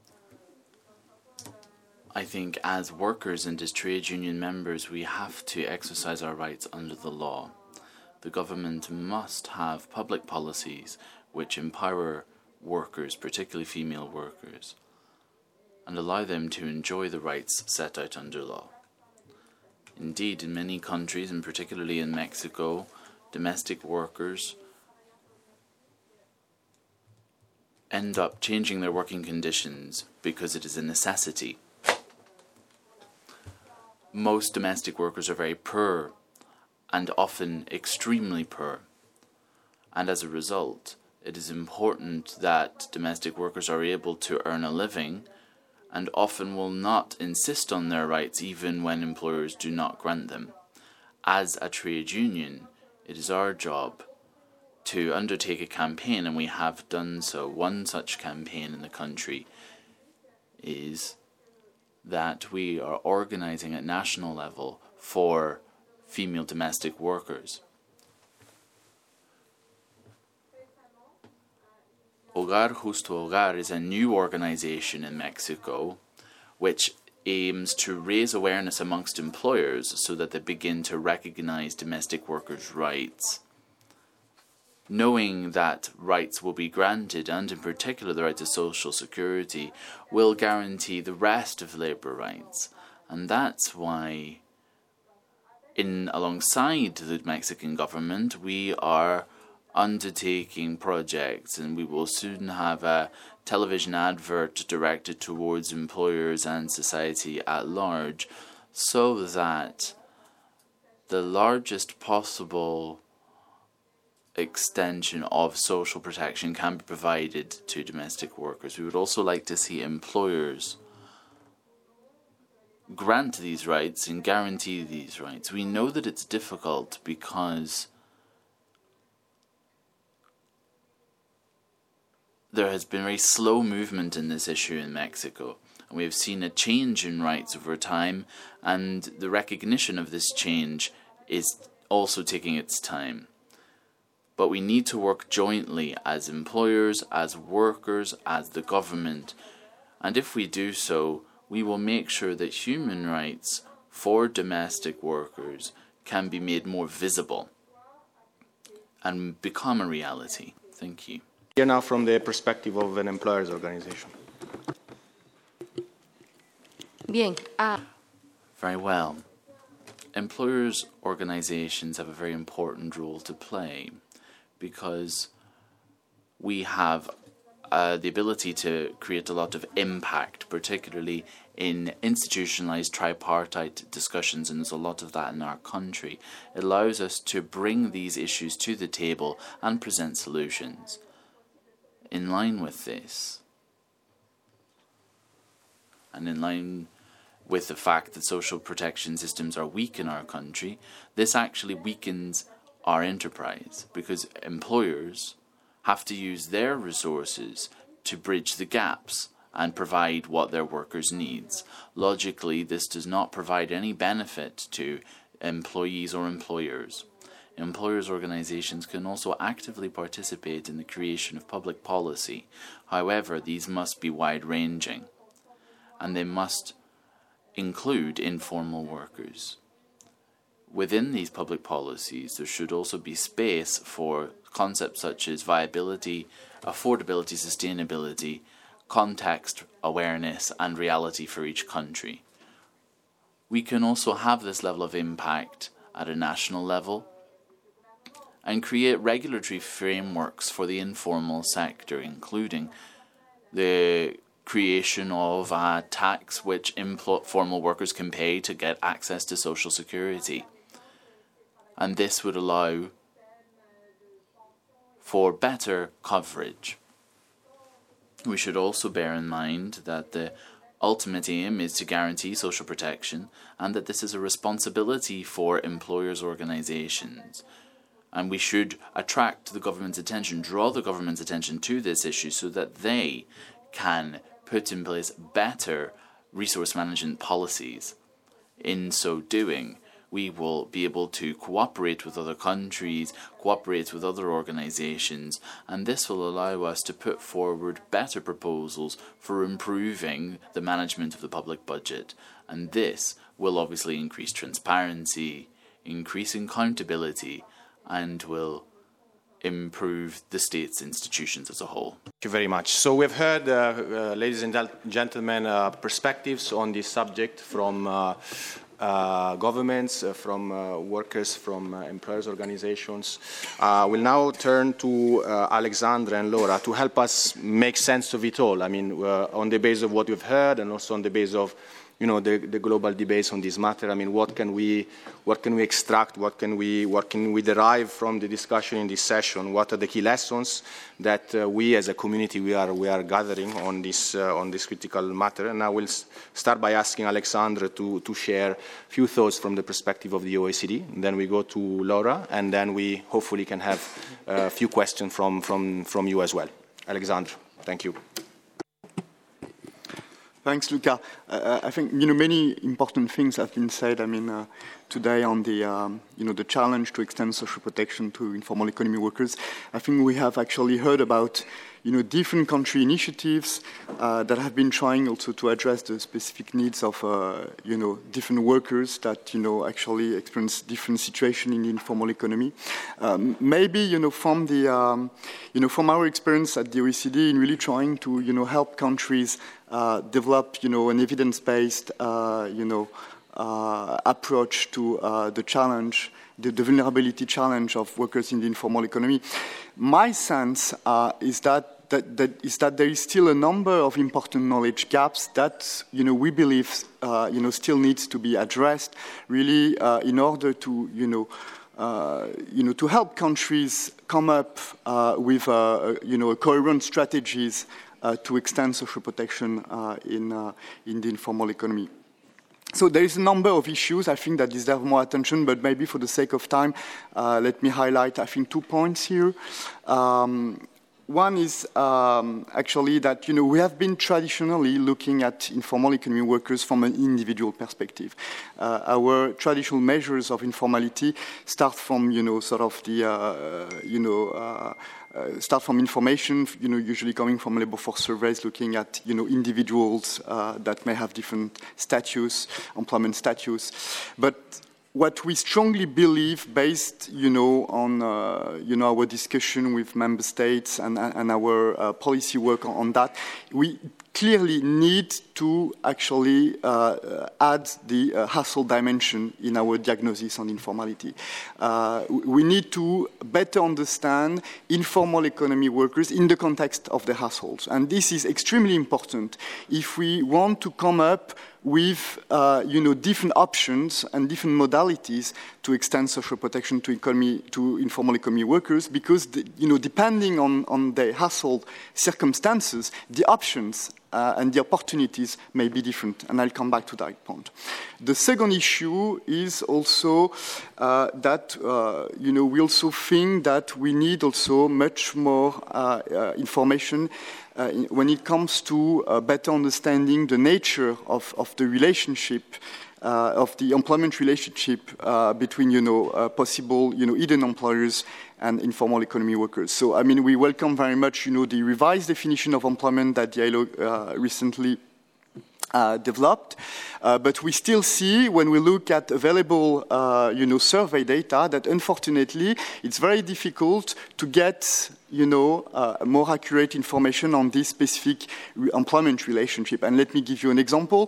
I think as workers and as trade union members, we have to exercise our rights under the law. The government must have public policies which empower workers, particularly female workers, and allow them to enjoy the rights set out under law. Indeed, in many countries, and particularly in Mexico, domestic workers end up changing their working conditions because it is a necessity. Most domestic workers are very poor and often extremely poor. And as a result, it is important that domestic workers are able to earn a living and often will not insist on their rights even when employers do not grant them. As a trade union, it is our job to undertake a campaign, and we have done so. One such campaign in the country is that we are organizing at national level for female domestic workers. Hogar Justo Hogar is a new organization in Mexico which aims to raise awareness amongst employers so that they begin to recognize domestic workers' rights. Knowing that rights will be granted, and in particular the right to social security, will guarantee the rest of labour rights. And that's why, in alongside the Mexican government, we are undertaking projects, and we will soon have a television advert directed towards employers and society at large so that the largest possible extension of social protection can be provided to domestic workers. We would also like to see employers grant these rights and guarantee these rights. We know that it's difficult because there has been very slow movement in this issue in Mexico. And we have seen a change in rights over time, and the recognition of this change is also taking its time. But we need to work jointly as employers, as workers, as the government. And if we do so, we will make sure that human rights for domestic workers can be made more visible and become a reality. Thank you. Here now from the perspective of an employers' organization. Bien. Uh... Very well. Employers' organizations have a very important role to play because we have uh, the ability to create a lot of impact, particularly in institutionalized tripartite discussions, and there's a lot of that in our country. It allows us to bring these issues to the table and present solutions. In line with this, and in line with the fact that social protection systems are weak in our country, this actually weakens our enterprise because employers have to use their resources to bridge the gaps and provide what their workers needs. Logically, this does not provide any benefit to employees or employers. Employers' organizations can also actively participate in the creation of public policy. However, these must be wide-ranging, and they must include informal workers. Within these public policies, there should also be space for concepts such as viability, affordability, sustainability, context awareness, and reality for each country. We can also have this level of impact at a national level and create regulatory frameworks for the informal sector, including the creation of a tax which informal workers can pay to get access to social security. And this would allow for better coverage. We should also bear in mind that the ultimate aim is to guarantee social protection, and that this is a responsibility for employers' organizations. And we should attract the government's attention, draw the government's attention to this issue so that they can put in place better resource management policies. In so doing, we will be able to cooperate with other countries, cooperate with other organizations, and this will allow us to put forward better proposals for improving the management of the public budget. And this will obviously increase transparency, increase accountability, and will improve the state's institutions as a whole. Thank you very much. So we've heard, uh, uh, ladies and gentlemen, uh, perspectives on this subject from uh, uh, governments, uh, from uh, workers, from uh, employers' organizations. Uh, we'll now turn to uh, Alexandra and Laura to help us make sense of it all. I mean, uh, on the basis of what we've heard and also on the basis of you know, the, the global debates on this matter. I mean, what can we, what can we extract? What can we, what can we derive from the discussion in this session? What are the key lessons that uh, we, as a community, we are we are gathering on this uh, on this critical matter? And I will s start by asking Alexandra to to share a few thoughts from the perspective of the O E C D. And then we go to Laura, and then we hopefully can have a few questions from from from you as well. Alexandra, thank you. Thanks, Luca. Uh, I think you know many important things have been said. I mean, uh, today on the um, you know the challenge to extend social protection to informal economy workers. I think we have actually heard about you know different country initiatives uh, that have been trying also to address the specific needs of uh, you know different workers that you know actually experience different situation in the informal economy. Um, maybe you know from the um, you know from our experience at the O E C D in really trying to you know help countries. Uh, develop, you know, an evidence-based, uh, you know, uh, approach to uh, the challenge, the, the vulnerability challenge of workers in the informal economy. My sense uh, is that that, that is that there is still a number of important knowledge gaps that, you know, we believe, uh, you know, still needs to be addressed, really, uh, in order to, you know, uh, you know, to help countries come up uh, with, uh, you know, coherent strategies uh, to extend social protection uh, in uh, in the informal economy. So there is a number of issues, I think, that deserve more attention, but maybe for the sake of time, uh, let me highlight, I think, two points here. Um, one is um, actually that, you know, we have been traditionally looking at informal economy workers from an individual perspective. Uh, our traditional measures of informality start from, you know, sort of the, uh, you know, uh, Uh, start from information, you know, usually coming from labor force surveys, looking at, you know, individuals uh, that may have different status, employment status. But what we strongly believe, based, you know, on, uh, you know, our discussion with member states and, and our uh, policy work on that, we clearly need to actually uh, add the uh, household dimension in our diagnosis on informality. Uh, we need to better understand informal economy workers in the context of the households. And this is extremely important if we want to come up with, uh, you know, different options and different modalities to extend social protection to economy, to informal economy workers, because, the, you know, depending on, on their household circumstances, the options uh, and the opportunities may be different, and I'll come back to that point. The second issue is also uh, that, uh, you know, we also think that we need also much more uh, uh, information Uh, when it comes to uh, better understanding the nature of, of the relationship, uh, of the employment relationship uh, between, you know, uh, possible, you know, hidden employers and informal economy workers. So, I mean, we welcome very much, you know, the revised definition of employment that the I L O uh, recently Uh, developed, uh, but we still see, when we look at available, uh, you know, survey data, that unfortunately it's very difficult to get, you know, uh, more accurate information on this specific re employment relationship. And let me give you an example.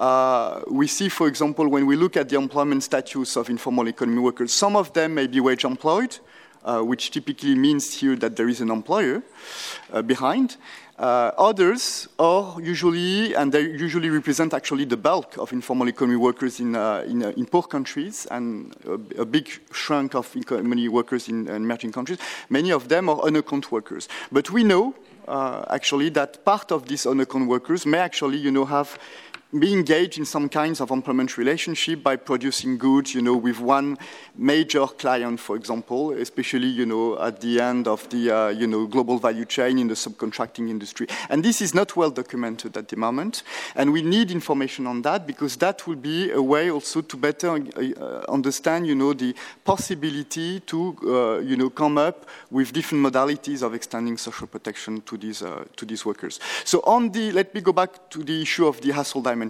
Uh, we see, for example, when we look at the employment status of informal economy workers, some of them may be wage employed, uh, which typically means here that there is an employer uh, behind. Uh, others are usually, and they usually represent actually the bulk of informal economy workers in, uh, in, uh, in poor countries, and a, a big chunk of economy workers in uh, emerging countries. Many of them are unaccount workers. But we know, uh, actually, that part of these unaccount workers may actually, you know, have be engaged in some kinds of employment relationship by producing goods, you know, with one major client, for example, especially, you know, at the end of the, uh, you know, global value chain in the subcontracting industry. And this is not well documented at the moment. And we need information on that, because that will be a way also to better uh, understand, you know, the possibility to, uh, you know, come up with different modalities of extending social protection to these, uh, to these workers. So on the, let me go back to the issue of the household dimension.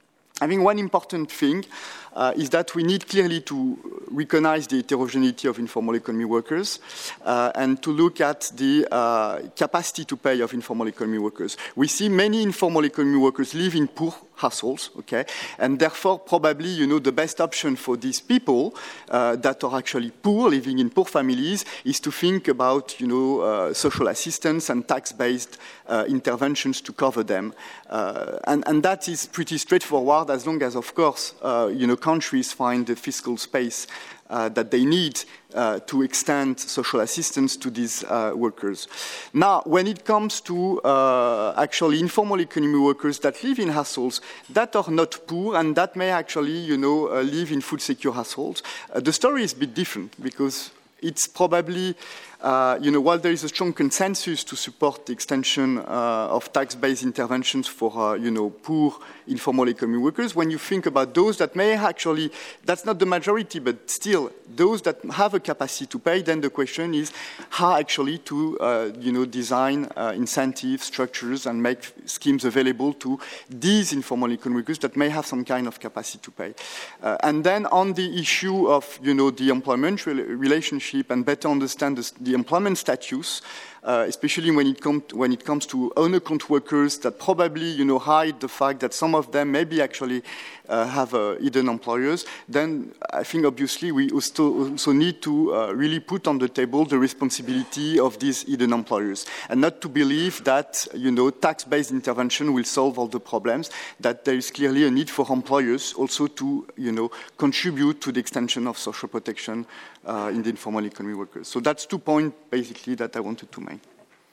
I think one important thing uh, is that we need clearly to recognize the heterogeneity of informal economy workers uh, and to look at the uh, capacity to pay of informal economy workers. We see many informal economy workers live in poor households, okay, and therefore probably, you know, the best option for these people uh, that are actually poor, living in poor families, is to think about, you know, uh, social assistance and tax-based uh, interventions to cover them, uh, and, and that is pretty straightforward, as long as, of course, uh, you know, countries find the fiscal space Uh, that they need uh, to extend social assistance to these uh, workers. Now, when it comes to uh, actually informal economy workers that live in households that are not poor and that may actually, you know, uh, live in food secure households, uh, the story is a bit different, because it's probably, uh, you know, while there is a strong consensus to support the extension uh, of tax-based interventions for, uh, you know, poor informal economy workers, when you think about those that may actually, that's not the majority, but still, those that have a capacity to pay, then the question is how actually to, uh, you know, design uh, incentive structures and make schemes available to these informal economy workers that may have some kind of capacity to pay. Uh, and then on the issue of, you know, the employment re relationship and better understand the, the the employment status, uh, especially when it, com when it comes to own-account workers that probably, you know, hide the fact that some of them maybe actually uh, have uh, hidden employers, then I think obviously we also, also need to uh, really put on the table the responsibility of these hidden employers, and not to believe that, you know, tax-based intervention will solve all the problems, that there is clearly a need for employers also to, you know, contribute to the extension of social protection uh, in the informal economy workers. So that's two points basically that I wanted to make.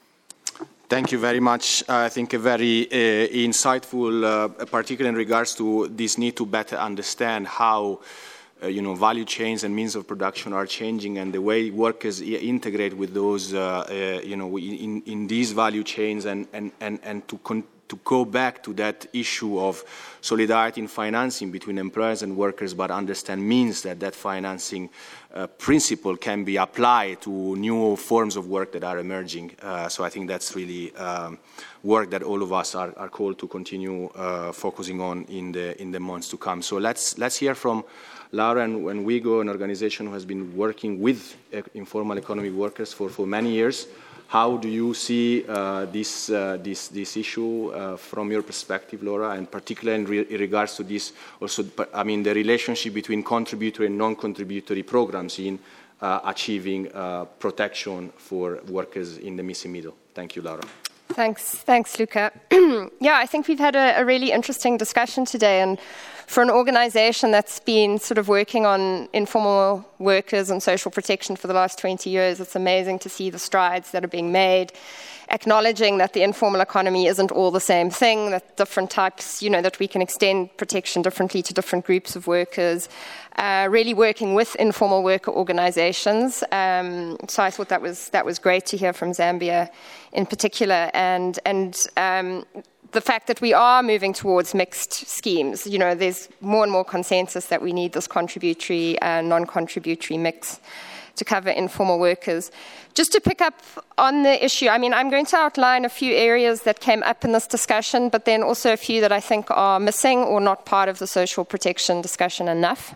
Thank you very much. Uh, I think a very uh, insightful, uh, particularly in regards to this need to better understand how uh, you know, value chains and means of production are changing, and the way workers integrate with those, uh, uh, you know, in, in these value chains, and, and, and, and to con to go back to that issue of solidarity in financing between employers and workers, but understand means that that financing uh, principle can be applied to new forms of work that are emerging. Uh, so I think that's really um, work that all of us are, are called to continue uh, focusing on in the, in the months to come. So let's, let's hear from Laura and, and WeGo, an organization who has been working with uh, informal economy workers for, for many years. How do you see uh, this, uh, this, this issue uh, from your perspective, Laura, and particularly in, re in regards to this, also, I mean, the relationship between contributory and non-contributory programs in uh, achieving uh, protection for workers in the missing middle? Thank you, Laura. Thanks, thanks, Luca. Yeah, I think we've had a, a really interesting discussion today, and for an organization that's been sort of working on informal workers and social protection for the last twenty years, it's amazing to see the strides that are being made, acknowledging that the informal economy isn't all the same thing, that different types, you know, that we can extend protection differently to different groups of workers, uh, really working with informal worker organizations. Um, so I thought that was, that was great to hear from Zambia in particular, and, and um, the fact that we are moving towards mixed schemes. You know, there's more and more consensus that we need this contributory and non-contributory mix to cover informal workers. Just to pick up on the issue, I mean, I'm going to outline a few areas that came up in this discussion, but then also a few that I think are missing or not part of the social protection discussion enough.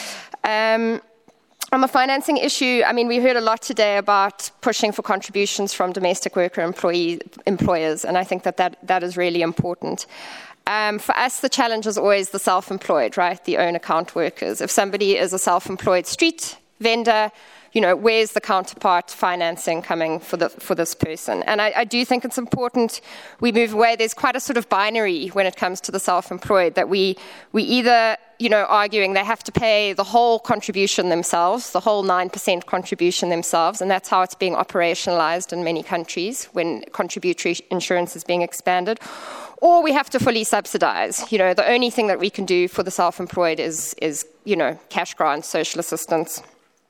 Um, On the financing issue, I mean, we heard a lot today about pushing for contributions from domestic worker employee, employers, and I think that that, that is really important. Um, for us, the challenge is always the self-employed, right, the own account workers. If somebody is a self-employed street vendor, you know, where's the counterpart financing coming for the for this person? And I, I do think it's important we move away. There's quite a sort of binary when it comes to the self-employed, that we we either, you know, arguing they have to pay the whole contribution themselves, the whole nine percent contribution themselves, and that's how it's being operationalized in many countries when contributory insurance is being expanded. Or we have to fully subsidize. You know, the only thing that we can do for the self-employed is, is you know, cash grants, social assistance.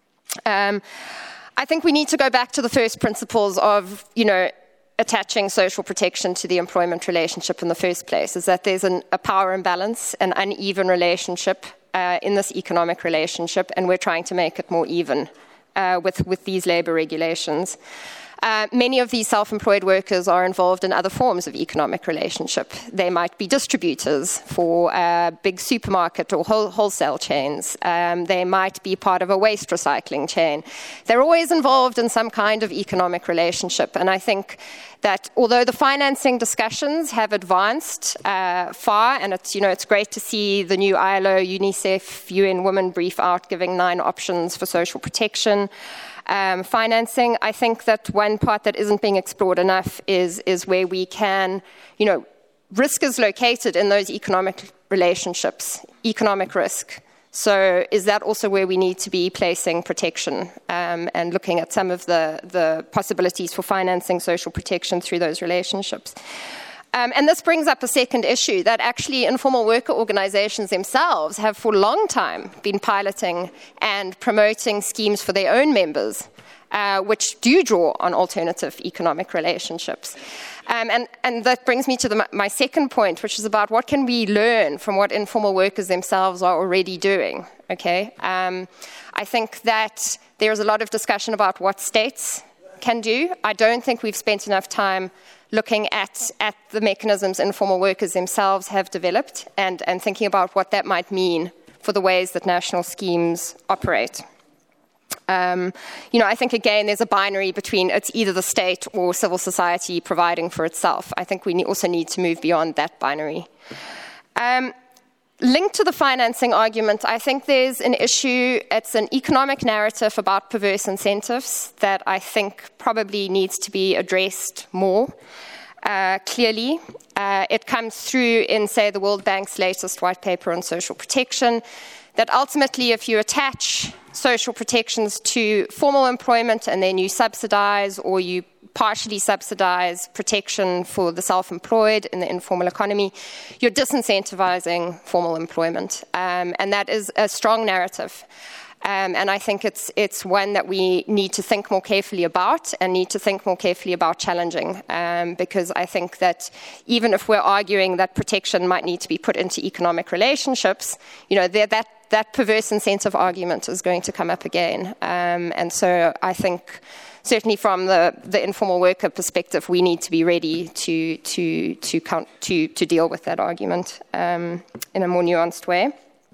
Um, I think we need to go back to the first principles of, you know, attaching social protection to the employment relationship in the first place, is that there's an, a power imbalance, an uneven relationship uh, in this economic relationship, and we're trying to make it more even uh, with, with these labor regulations. Uh, many of these self-employed workers are involved in other forms of economic relationship. They might be distributors for uh, big supermarket or whole, wholesale chains. Um, they might be part of a waste recycling chain. They're always involved in some kind of economic relationship. And I think that although the financing discussions have advanced uh, far, and it's, you know, it's great to see the new I L O, UNICEF, U N Women brief out giving nine options for social protection Um, financing, I think that one part that isn't being explored enough is, is where we can, you know, risk is located in those economic relationships, economic risk. So is that also where we need to be placing protection um, and looking at some of the, the possibilities for financing social protection through those relationships? Um, and this brings up a second issue, that actually informal worker organizations themselves have for a long time been piloting and promoting schemes for their own members, uh, which do draw on alternative economic relationships. Um, and, and that brings me to the, my second point, which is about what can we learn from what informal workers themselves are already doing, okay? Um, I think that there is a lot of discussion about what states can do. I don't think we've spent enough time looking at, at the mechanisms informal workers themselves have developed and, and thinking about what that might mean for the ways that national schemes operate. Um, you know, I think, again, there's a binary between it's either the state or civil society providing for itself. I think we ne- also need to move beyond that binary. Um, linked to the financing argument, I think there's an issue, it's an economic narrative about perverse incentives that I think probably needs to be addressed more. Uh, clearly, uh, it comes through in, say, the World Bank's latest white paper on social protection, that ultimately if you attach social protections to formal employment and then you subsidize or you partially subsidize protection for the self-employed in the informal economy, you're disincentivizing formal employment. Um, and that is a strong narrative. Um, and I think it's it's one that we need to think more carefully about and need to think more carefully about challenging, um, because I think that even if we're arguing that protection might need to be put into economic relationships, you know, that that perverse incentive argument is going to come up again. Um, and so I think certainly from the, the informal worker perspective, we need to be ready to to to count, to, to deal with that argument um, in a more nuanced way.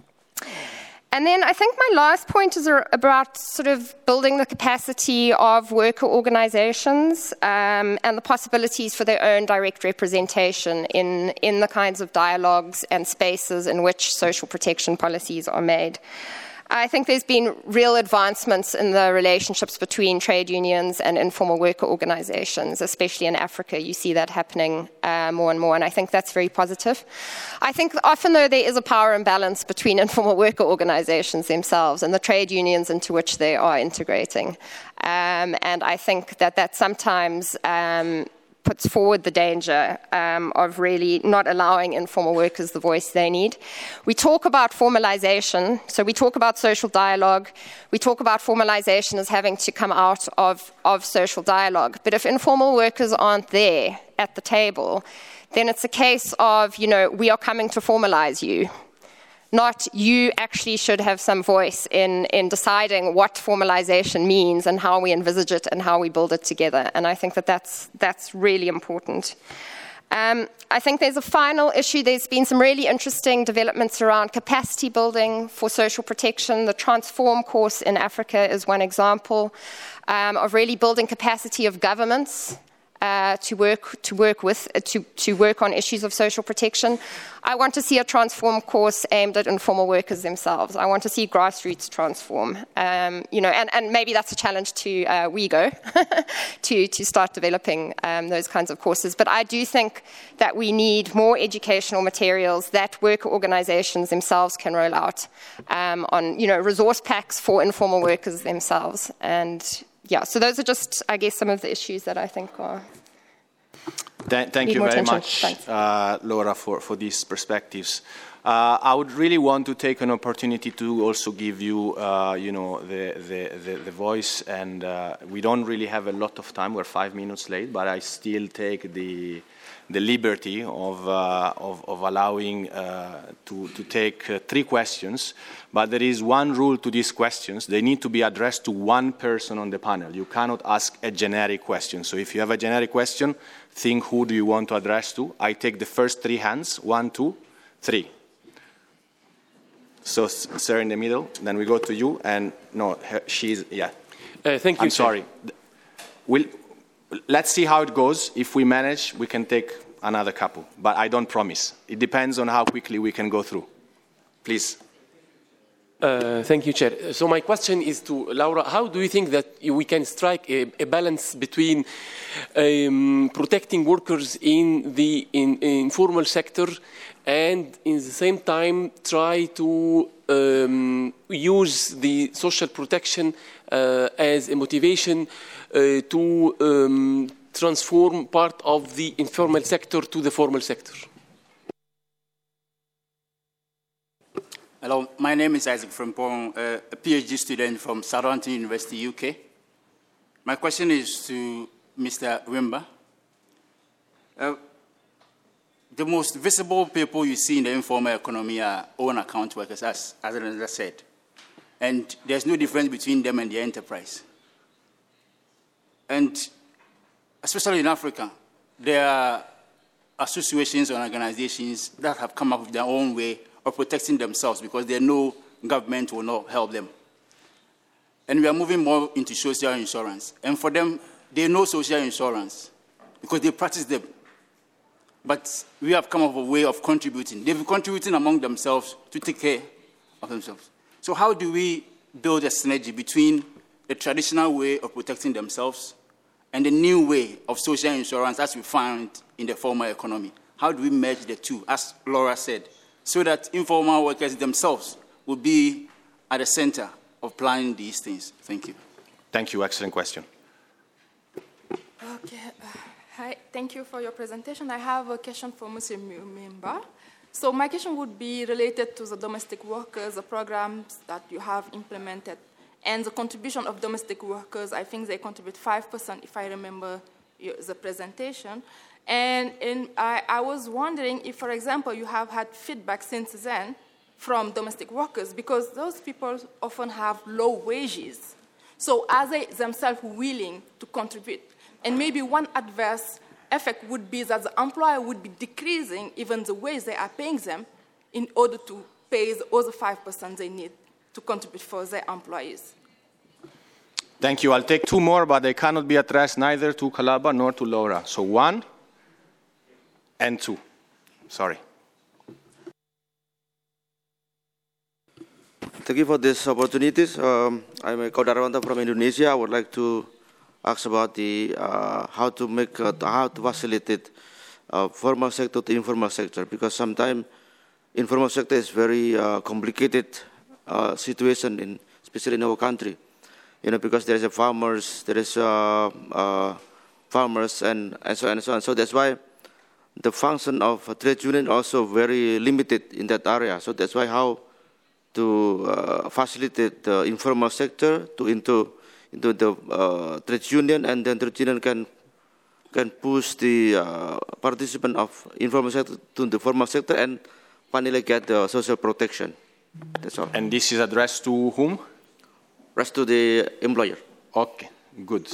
And then I think my last point is about sort of building the capacity of worker organizations um, and the possibilities for their own direct representation in, in the kinds of dialogues and spaces in which social protection policies are made. I think there's been real advancements in the relationships between trade unions and informal worker organizations, especially in Africa. You see that happening uh, more and more, and I think that's very positive. I think often, though, there is a power imbalance between informal worker organizations themselves and the trade unions into which they are integrating. Um, and I think that that sometimes um, puts forward the danger um, of really not allowing informal workers the voice they need. We talk about formalization, so we talk about social dialogue, we talk about formalization as having to come out of, of social dialogue, but if informal workers aren't there at the table, then it's a case of, you know, we are coming to formalize you. Not you actually should have some voice in, in deciding what formalization means and how we envisage it and how we build it together. And I think that that's, that's really important. Um, I think there's a final issue. There's been some really interesting developments around capacity building for social protection. The Transform course in Africa is one example um, of really building capacity of governments Uh, to work to work with uh, to to work on issues of social protection. I want to see a Transform course aimed at informal workers themselves. I want to see grassroots transform. Um, you know, and, and maybe that's a challenge to uh, WeGo to to start developing um, those kinds of courses. But I do think that we need more educational materials that worker organizations themselves can roll out um, on, you know, resource packs for informal workers themselves. And yeah, so those are just, I guess, some of the issues that I think are... Th- thank you very much, uh, Laura, for, for these perspectives. Uh, I would really want to take an opportunity to also give you, uh, you know, the, the, the, the voice, and uh, we don't really have a lot of time. We're five minutes late, but I still take the the liberty of uh, of, of allowing uh, to to take uh, three questions. But there is one rule to these questions: they need to be addressed to one person on the panel. You cannot ask a generic question. So if you have a generic question, think who do you want to address to. I take the first three hands: one, two, three. So, sir, in the middle. Then we go to you, and no, her, she's yeah. Uh, thank you. I'm sorry. We'll, let's see how it goes. If we manage, we can take another couple. But I don't promise. It depends on how quickly we can go through. Please. Uh, thank you, Chair. So my question is to Laura. How do you think that we can strike a, a balance between um, protecting workers in the in, in informal sector and in the same time try to um, use the social protection uh, as a motivation uh, to um, transform part of the informal sector to the formal sector? Hello, my name is Isaac Frimpong, uh, a PhD student from Southampton University, U K. My question is to Mister Wimba. Uh, the most visible people you see in the informal economy are own account workers, as, as I said. And there's no difference between them and the enterprise. And especially in Africa, there are associations and organizations that have come up with their own way of protecting themselves because they know government will not help them. and we are moving more into social insurance. And for them, they know social insurance because they practice them. But we have come up with a way of contributing. They've been contributing among themselves to take care of themselves. So how do we build a synergy between the traditional way of protecting themselves and the new way of social insurance as we find in the formal economy? How do we merge the two, as Laura said, so that informal workers themselves will be at the center of planning these things? Thank you. Thank you. Excellent question. Okay. Uh, hi. Thank you for your presentation. I have a question for Mister Member. So my question would be related to the domestic workers, the programs that you have implemented, and the contribution of domestic workers. I think they contribute five percent, if I remember your, the presentation. And, and I, I was wondering if, for example, you have had feedback since then from domestic workers, because those people often have low wages. So are they themselves willing to contribute? And maybe one adverse effect would be that the employer would be decreasing even the wage they are paying them in order to pay the other five percent they need to contribute for their employees. Thank you. I'll take two more, but they cannot be addressed neither to Kalaba nor to Laura. So one and two. Sorry. Thank you for this opportunities. Um, I'm a Kaudarwanta from Indonesia. I would like to ask about the uh, how to make uh, how to facilitate uh, formal sector to informal sector, because sometimes informal sector is very uh, complicated uh, situation in especially in our country. You know, because there is a farmers, there is uh, uh, farmers and, and so on and so on. So that's why the function of a trade union also very limited in that area. So that's why how to uh, facilitate the informal sector to into into the uh, trade union, and then trade union can can push the uh, participant of informal sector to the formal sector and finally get the social protection. That's all. And this is addressed to whom? Rest to the employer. Okay, good.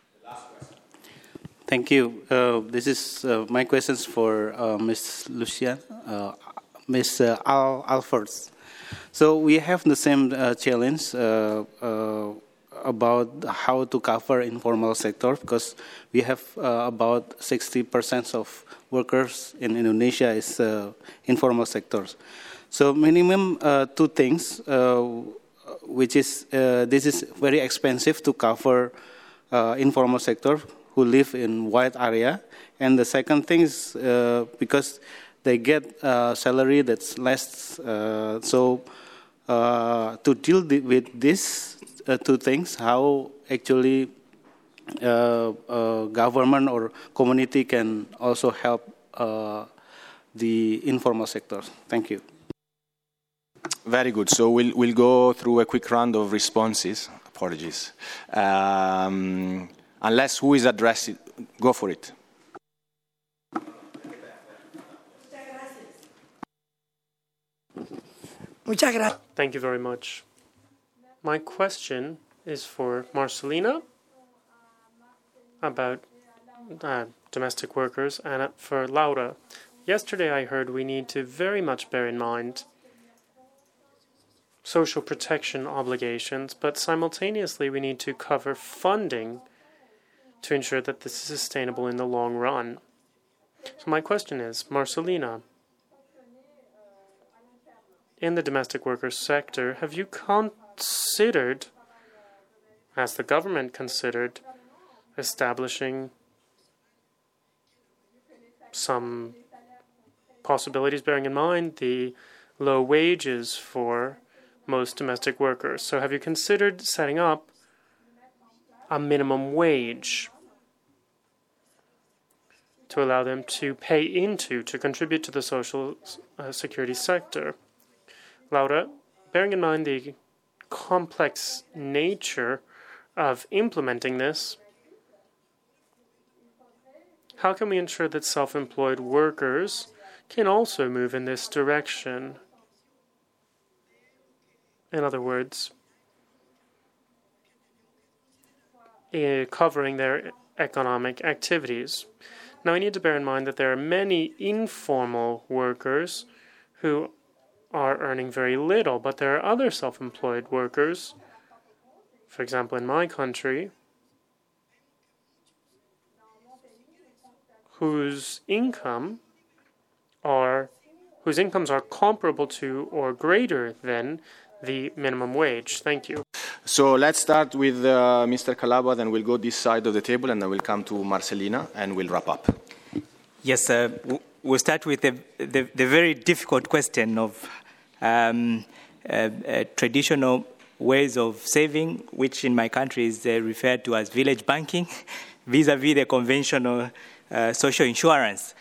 Thank you. Uh, this is uh, my questions for uh, Miz Lucia, uh, Miz Uh, Al Alfords. So we have the same uh, challenge uh, uh, about how to cover informal sector, because we have uh, about sixty percent of workers in Indonesia is uh, informal sectors. So minimum uh, two things, uh, which is uh, this is very expensive to cover uh, informal sector who live in wide area, and the second thing is uh, because they get uh, salary that's less. Uh, so uh, to deal with these uh, two things, how actually uh, uh, government or community can also help uh, the informal sector. Thank you. Very good. So we'll, we'll go through a quick round of responses. Apologies. Um, unless who is addressing, go for it. Thank you very much. My question is for Marcelina about uh, domestic workers, and for Laura. Yesterday I heard we need to very much bear in mind social protection obligations, but simultaneously we need to cover funding to ensure that this is sustainable in the long run. So my question is, Marcelina, in the domestic workers sector, have you considered, has the government considered, establishing some possibilities, bearing in mind the low wages for most domestic workers? So have you considered setting up a minimum wage to allow them to pay into, to contribute to the social uh, security sector? Laura, bearing in mind the complex nature of implementing this, how can we ensure that self-employed workers can also move in this direction? In other words, uh, covering their economic activities. Now, we need to bear in mind that there are many informal workers who are earning very little, but there are other self-employed workers For example, in my country, whose income are whose incomes are comparable to or greater than the minimum wage. Thank you. So let's start with uh, Mister Calabo, then we'll go this side of the table, and then we'll come to Marcelina, and we'll wrap up. Yes, uh, we'll start with the, the, the very difficult question of um, uh, uh, traditional ways of saving, which in my country is uh, referred to as village banking, vis-a-vis the conventional uh, social insurance.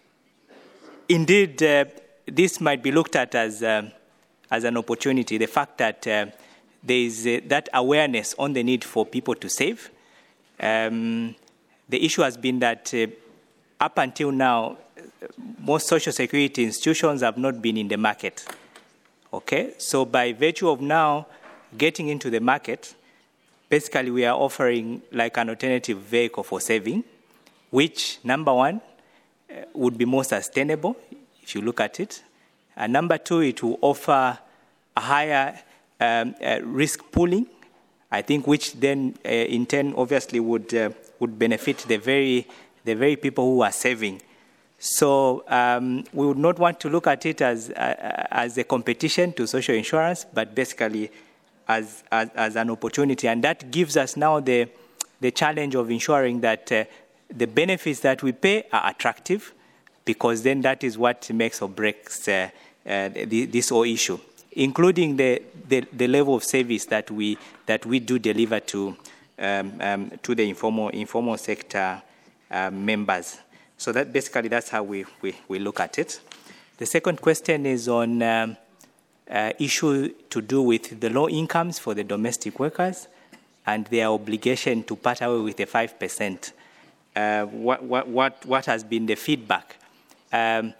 Indeed, uh, this might be looked at as, uh, as an opportunity, the fact that uh, there is uh, that awareness on the need for people to save. Um, the issue has been that uh, up until now, most social security institutions have not been in the market. Okay, so by virtue of now getting into the market, basically we are offering like an alternative vehicle for saving, which, number one, uh, would be more sustainable if you look at it. And number two, it will offer a higher um, uh, risk pooling, I think, which then uh, in turn obviously would uh, would benefit the very the very people who are saving. So um, we would not want to look at it as uh, as a competition to social insurance, but basically as, as as an opportunity, and that gives us now the the challenge of ensuring that uh, the benefits that we pay are attractive, because then that is what makes or breaks uh, uh, the, this whole issue, including the, the the level of service that we that we do deliver to um, um, to the informal informal sector uh, members. So that basically that's how we, we, we look at it. The second question is on um, uh, issue to do with the low incomes for the domestic workers and their obligation to part away with the five percent. Uh, what, what, what, what has been the feedback? Um,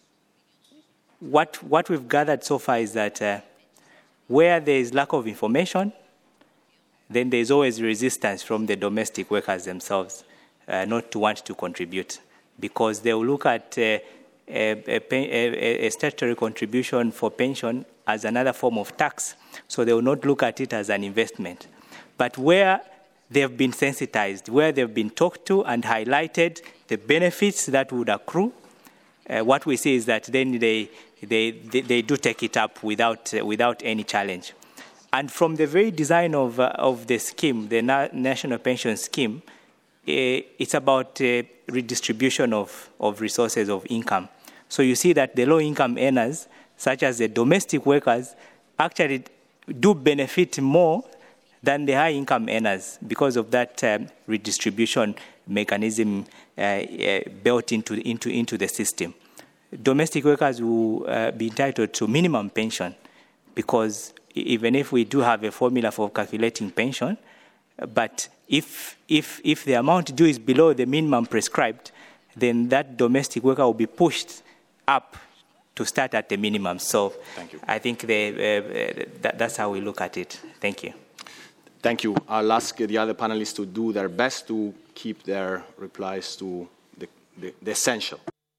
what, what we've gathered so far is that uh, where there is lack of information, then there is always resistance from the domestic workers themselves uh, not to want to contribute, because they will look at uh, a, a, a statutory contribution for pension as another form of tax, so they will not look at it as an investment. But where they've been sensitized, where they've been talked to and highlighted the benefits that would accrue, uh, what we see is that then they, they, they, they do take it up without, uh, without any challenge. And from the very design of, uh, of the scheme, the Na- National Pension Scheme, it's about uh, redistribution of, of resources of income. So you see that the low-income earners, such as the domestic workers, actually do benefit more than the high-income earners because of that um, redistribution mechanism uh, uh, built into, into, into the system. Domestic workers will uh, be entitled to minimum pension, because even if we do have a formula for calculating pension, but if, if, if the amount due is below the minimum prescribed, then that domestic worker will be pushed up to start at the minimum. So Thank you. I think the, uh, that, that's how we look at it. Thank you. Thank you. I'll ask the other panelists to do their best to keep their replies to the, the, the essential.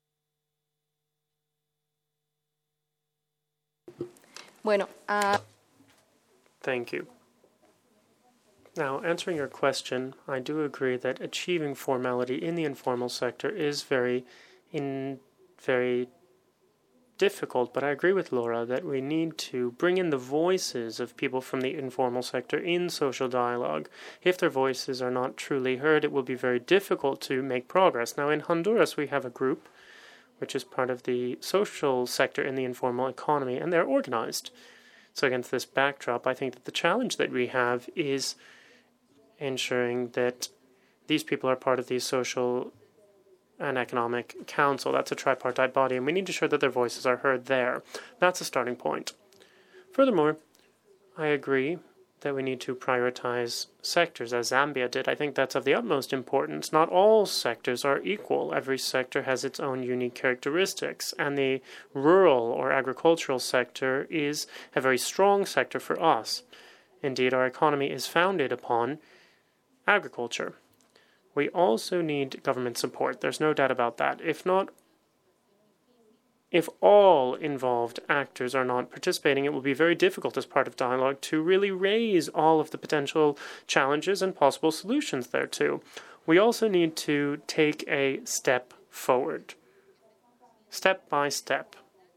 Bueno, uh... Thank you. Now, answering your question, I do agree that achieving formality in the informal sector is very, in, very difficult, but I agree with Laura that we need to bring in the voices of people from the informal sector in social dialogue. If their voices are not truly heard, it will be very difficult to make progress. Now, in Honduras, we have a group which is part of the social sector in the informal economy, and they're organized. So against this backdrop, I think that the challenge that we have is ensuring that these people are part of the social and economic council. That's a tripartite body, and we need to ensure that their voices are heard there. That's a starting point. Furthermore, I agree that we need to prioritize sectors, as Zambia did. I think that's of the utmost importance. Not all sectors are equal. Every sector has its own unique characteristics, and the rural or agricultural sector is a very strong sector for us. Indeed, our economy is founded upon agriculture. We also need government support. There's no doubt about that. If not, if all involved actors are not participating, it will be very difficult as part of dialogue to really raise all of the potential challenges and possible solutions thereto. We also need to take a step forward, step by step.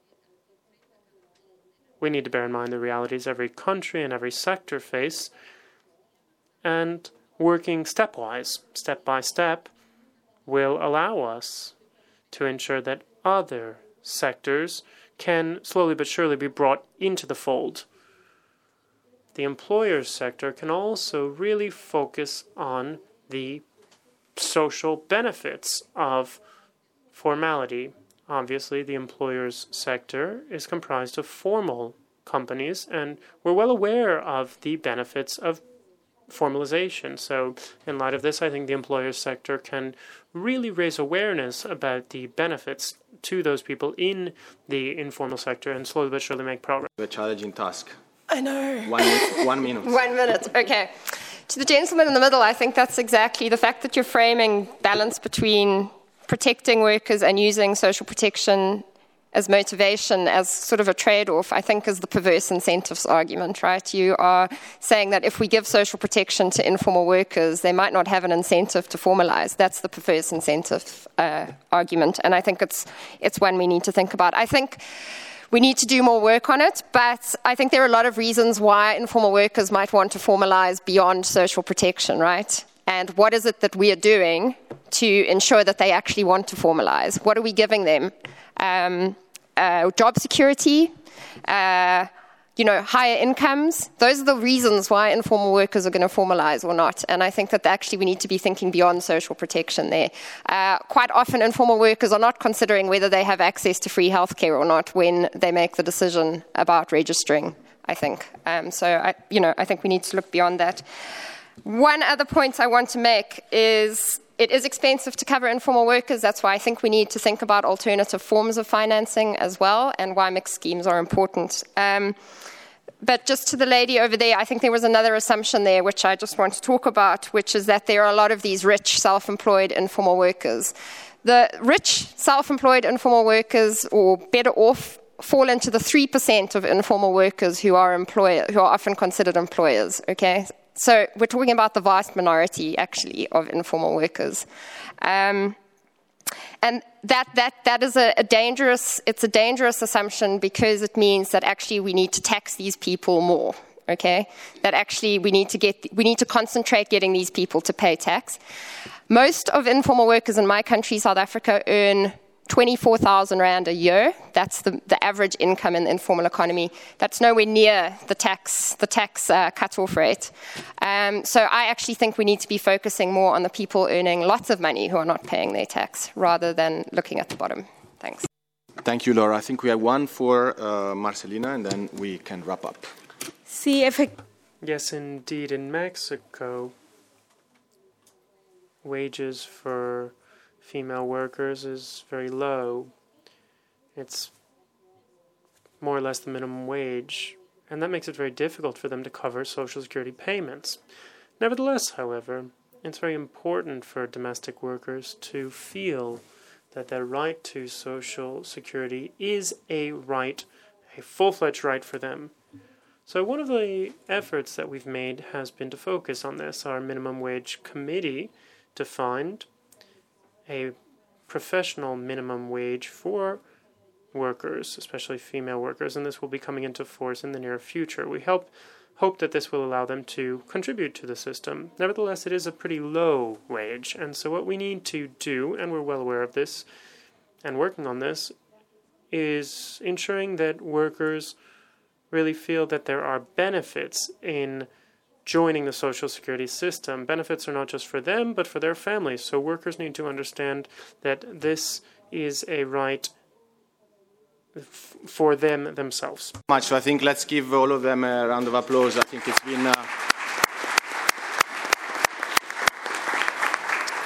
We need to bear in mind the realities every country and every sector face, and working stepwise, step by step, will allow us to ensure that other sectors can slowly but surely be brought into the fold. The employers sector can also really focus on the social benefits of formality. Obviously, the employers sector is comprised of formal companies, and we're well aware of the benefits of formalization. So in light of this, I think the employers sector can really raise awareness about the benefits to those people in the informal sector and slowly but surely make progress. A challenging task. I know. One, one minute. One minute, okay. To the gentleman in the middle, I think that's exactly the fact that you're framing balance between protecting workers and using social protection as motivation, as sort of a trade-off, I think is the perverse incentives argument, right? You are saying that if we give social protection to informal workers, they might not have an incentive to formalize. That's the perverse incentive uh, argument, and I think it's it's one we need to think about. I think we need to do more work on it, but I think there are a lot of reasons why informal workers might want to formalize beyond social protection, right? And what is it that we are doing to ensure that they actually want to formalize? What are we giving them? Um, uh, job security, uh, you know, higher incomes. Those are the reasons why informal workers are going to formalize or not. And I think that actually we need to be thinking beyond social protection there. Uh, quite often informal workers are not considering whether they have access to free healthcare or not when they make the decision about registering, I think. Um, so, I, you know, I think we need to look beyond that. One other point I want to make is it is expensive to cover informal workers. That's why I think we need to think about alternative forms of financing as well, and why mixed schemes are important. Um, but just to the lady over there, I think there was another assumption there which I just want to talk about, which is that there are a lot of these rich, self-employed informal workers. The rich, self-employed informal workers, or better off, fall into the three percent of informal workers who are employer, who are often considered employers, okay? So we're talking about the vast minority, actually, of informal workers. Um, and that, that, that is a, a dangerous, it's a dangerous assumption because it means that actually we need to tax these people more, okay? That actually we need to get, we need to concentrate getting these people to pay tax. Most of informal workers in my country, South Africa, earn twenty-four thousand rand a year. That's the, the average income in the informal economy. That's nowhere near the tax, the tax uh, cut-off rate. Um, so I actually think we need to be focusing more on the people earning lots of money who are not paying their tax, rather than looking at the bottom. Thanks. Thank you, Laura. I think we have one for uh, Marcelina, and then we can wrap up. See if it... Yes, indeed. In Mexico, wages for female workers is very low. It's more or less the minimum wage, and that makes it very difficult for them to cover Social Security payments. Nevertheless, however, it's very important for domestic workers to feel that their right to Social Security is a right, a full-fledged right for them. So one of the efforts that we've made has been to focus on this. Our minimum wage committee defined a professional minimum wage for workers, especially female workers, and this will be coming into force in the near future. We help, hope that this will allow them to contribute to the system. Nevertheless, it is a pretty low wage, and so what we need to do, and we're well aware of this, and working on this, is ensuring that workers really feel that there are benefits in joining the Social Security system. Benefits are not just for them, but for their families. So workers need to understand that this is a right f for them themselves. Much. So I think let's give all of them a round of applause. I think it's been... Uh...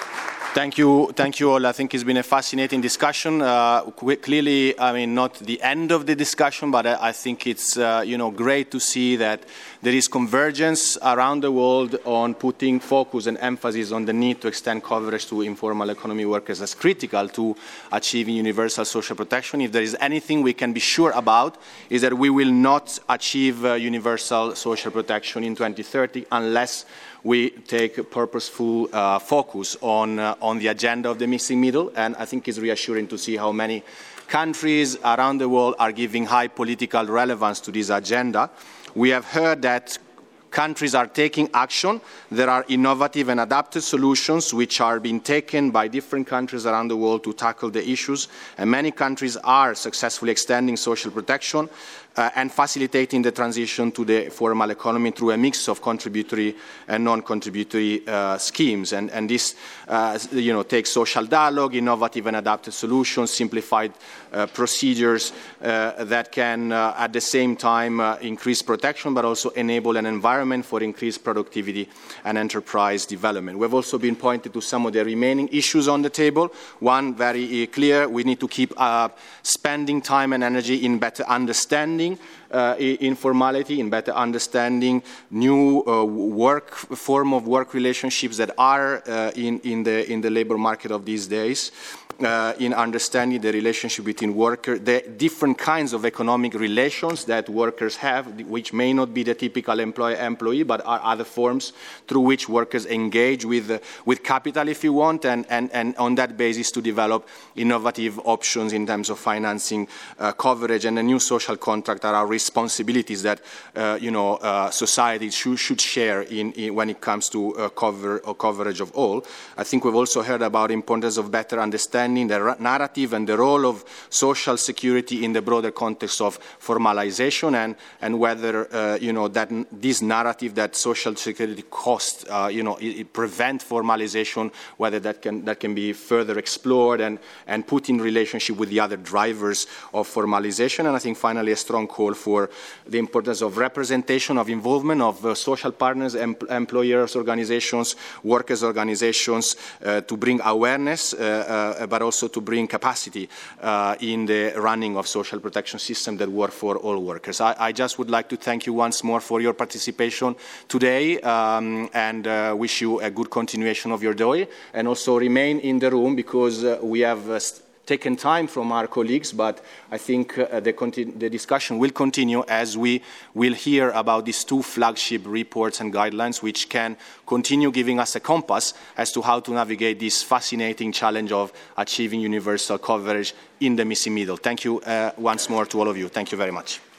Thank you, thank you all. I think it's been a fascinating discussion. Uh, clearly, I mean, not the end of the discussion, but I, I think it's uh, you know great to see that there is convergence around the world on putting focus and emphasis on the need to extend coverage to informal economy workers as critical to achieving universal social protection. If there is anything we can be sure about, is that we will not achieve uh, universal social protection in twenty thirty unless we take a purposeful uh, focus on, uh, on the agenda of the missing middle, and I think it's reassuring to see how many countries around the world are giving high political relevance to this agenda. We have heard that countries are taking action. There are innovative and adapted solutions which are being taken by different countries around the world to tackle the issues, and many countries are successfully extending social protection uh, and facilitating the transition to the formal economy through a mix of contributory and non-contributory uh, schemes. And, and this uh, you know, takes social dialogue, innovative and adapted solutions, simplified uh, procedures uh, that can uh, at the same time uh, increase protection but also enable an environment for increased productivity and enterprise development. We've also been pointed to some of the remaining issues on the table. One, very clear, we need to keep uh, spending time and energy in better understanding uh, informality, in better understanding new uh, work, form of work relationships that are uh, in, in, the, in the labor market of these days. Uh, in understanding the relationship between workers, the different kinds of economic relations that workers have, which may not be the typical employer-employee, but are other forms through which workers engage with, uh, with capital, if you want, and, and, and on that basis to develop innovative options in terms of financing uh, coverage and a new social contract are our responsibilities that uh, you know, uh, society should, should share in, in when it comes to uh, cover, or coverage of all. I think we've also heard about the importance of better understanding the narrative and the role of social security in the broader context of formalization, and, and whether uh, you know, that this narrative that social security costs uh, you know, it, it prevent formalization, whether that can, that can be further explored and, and put in relationship with the other drivers of formalization. And I think finally a strong call for the importance of representation, of involvement of uh, social partners, em employers organizations, workers organizations uh, to bring awareness uh, uh, but also to bring capacity uh, in the running of social protection systems that work for all workers. I, I just would like to thank you once more for your participation today um, and uh, wish you a good continuation of your day, and also remain in the room because uh, we have uh, taken time from our colleagues, but I think uh, the, the discussion will continue as we will hear about these two flagship reports and guidelines which can continue giving us a compass as to how to navigate this fascinating challenge of achieving universal coverage in the missing middle. Thank you uh, once more to all of you. Thank you very much.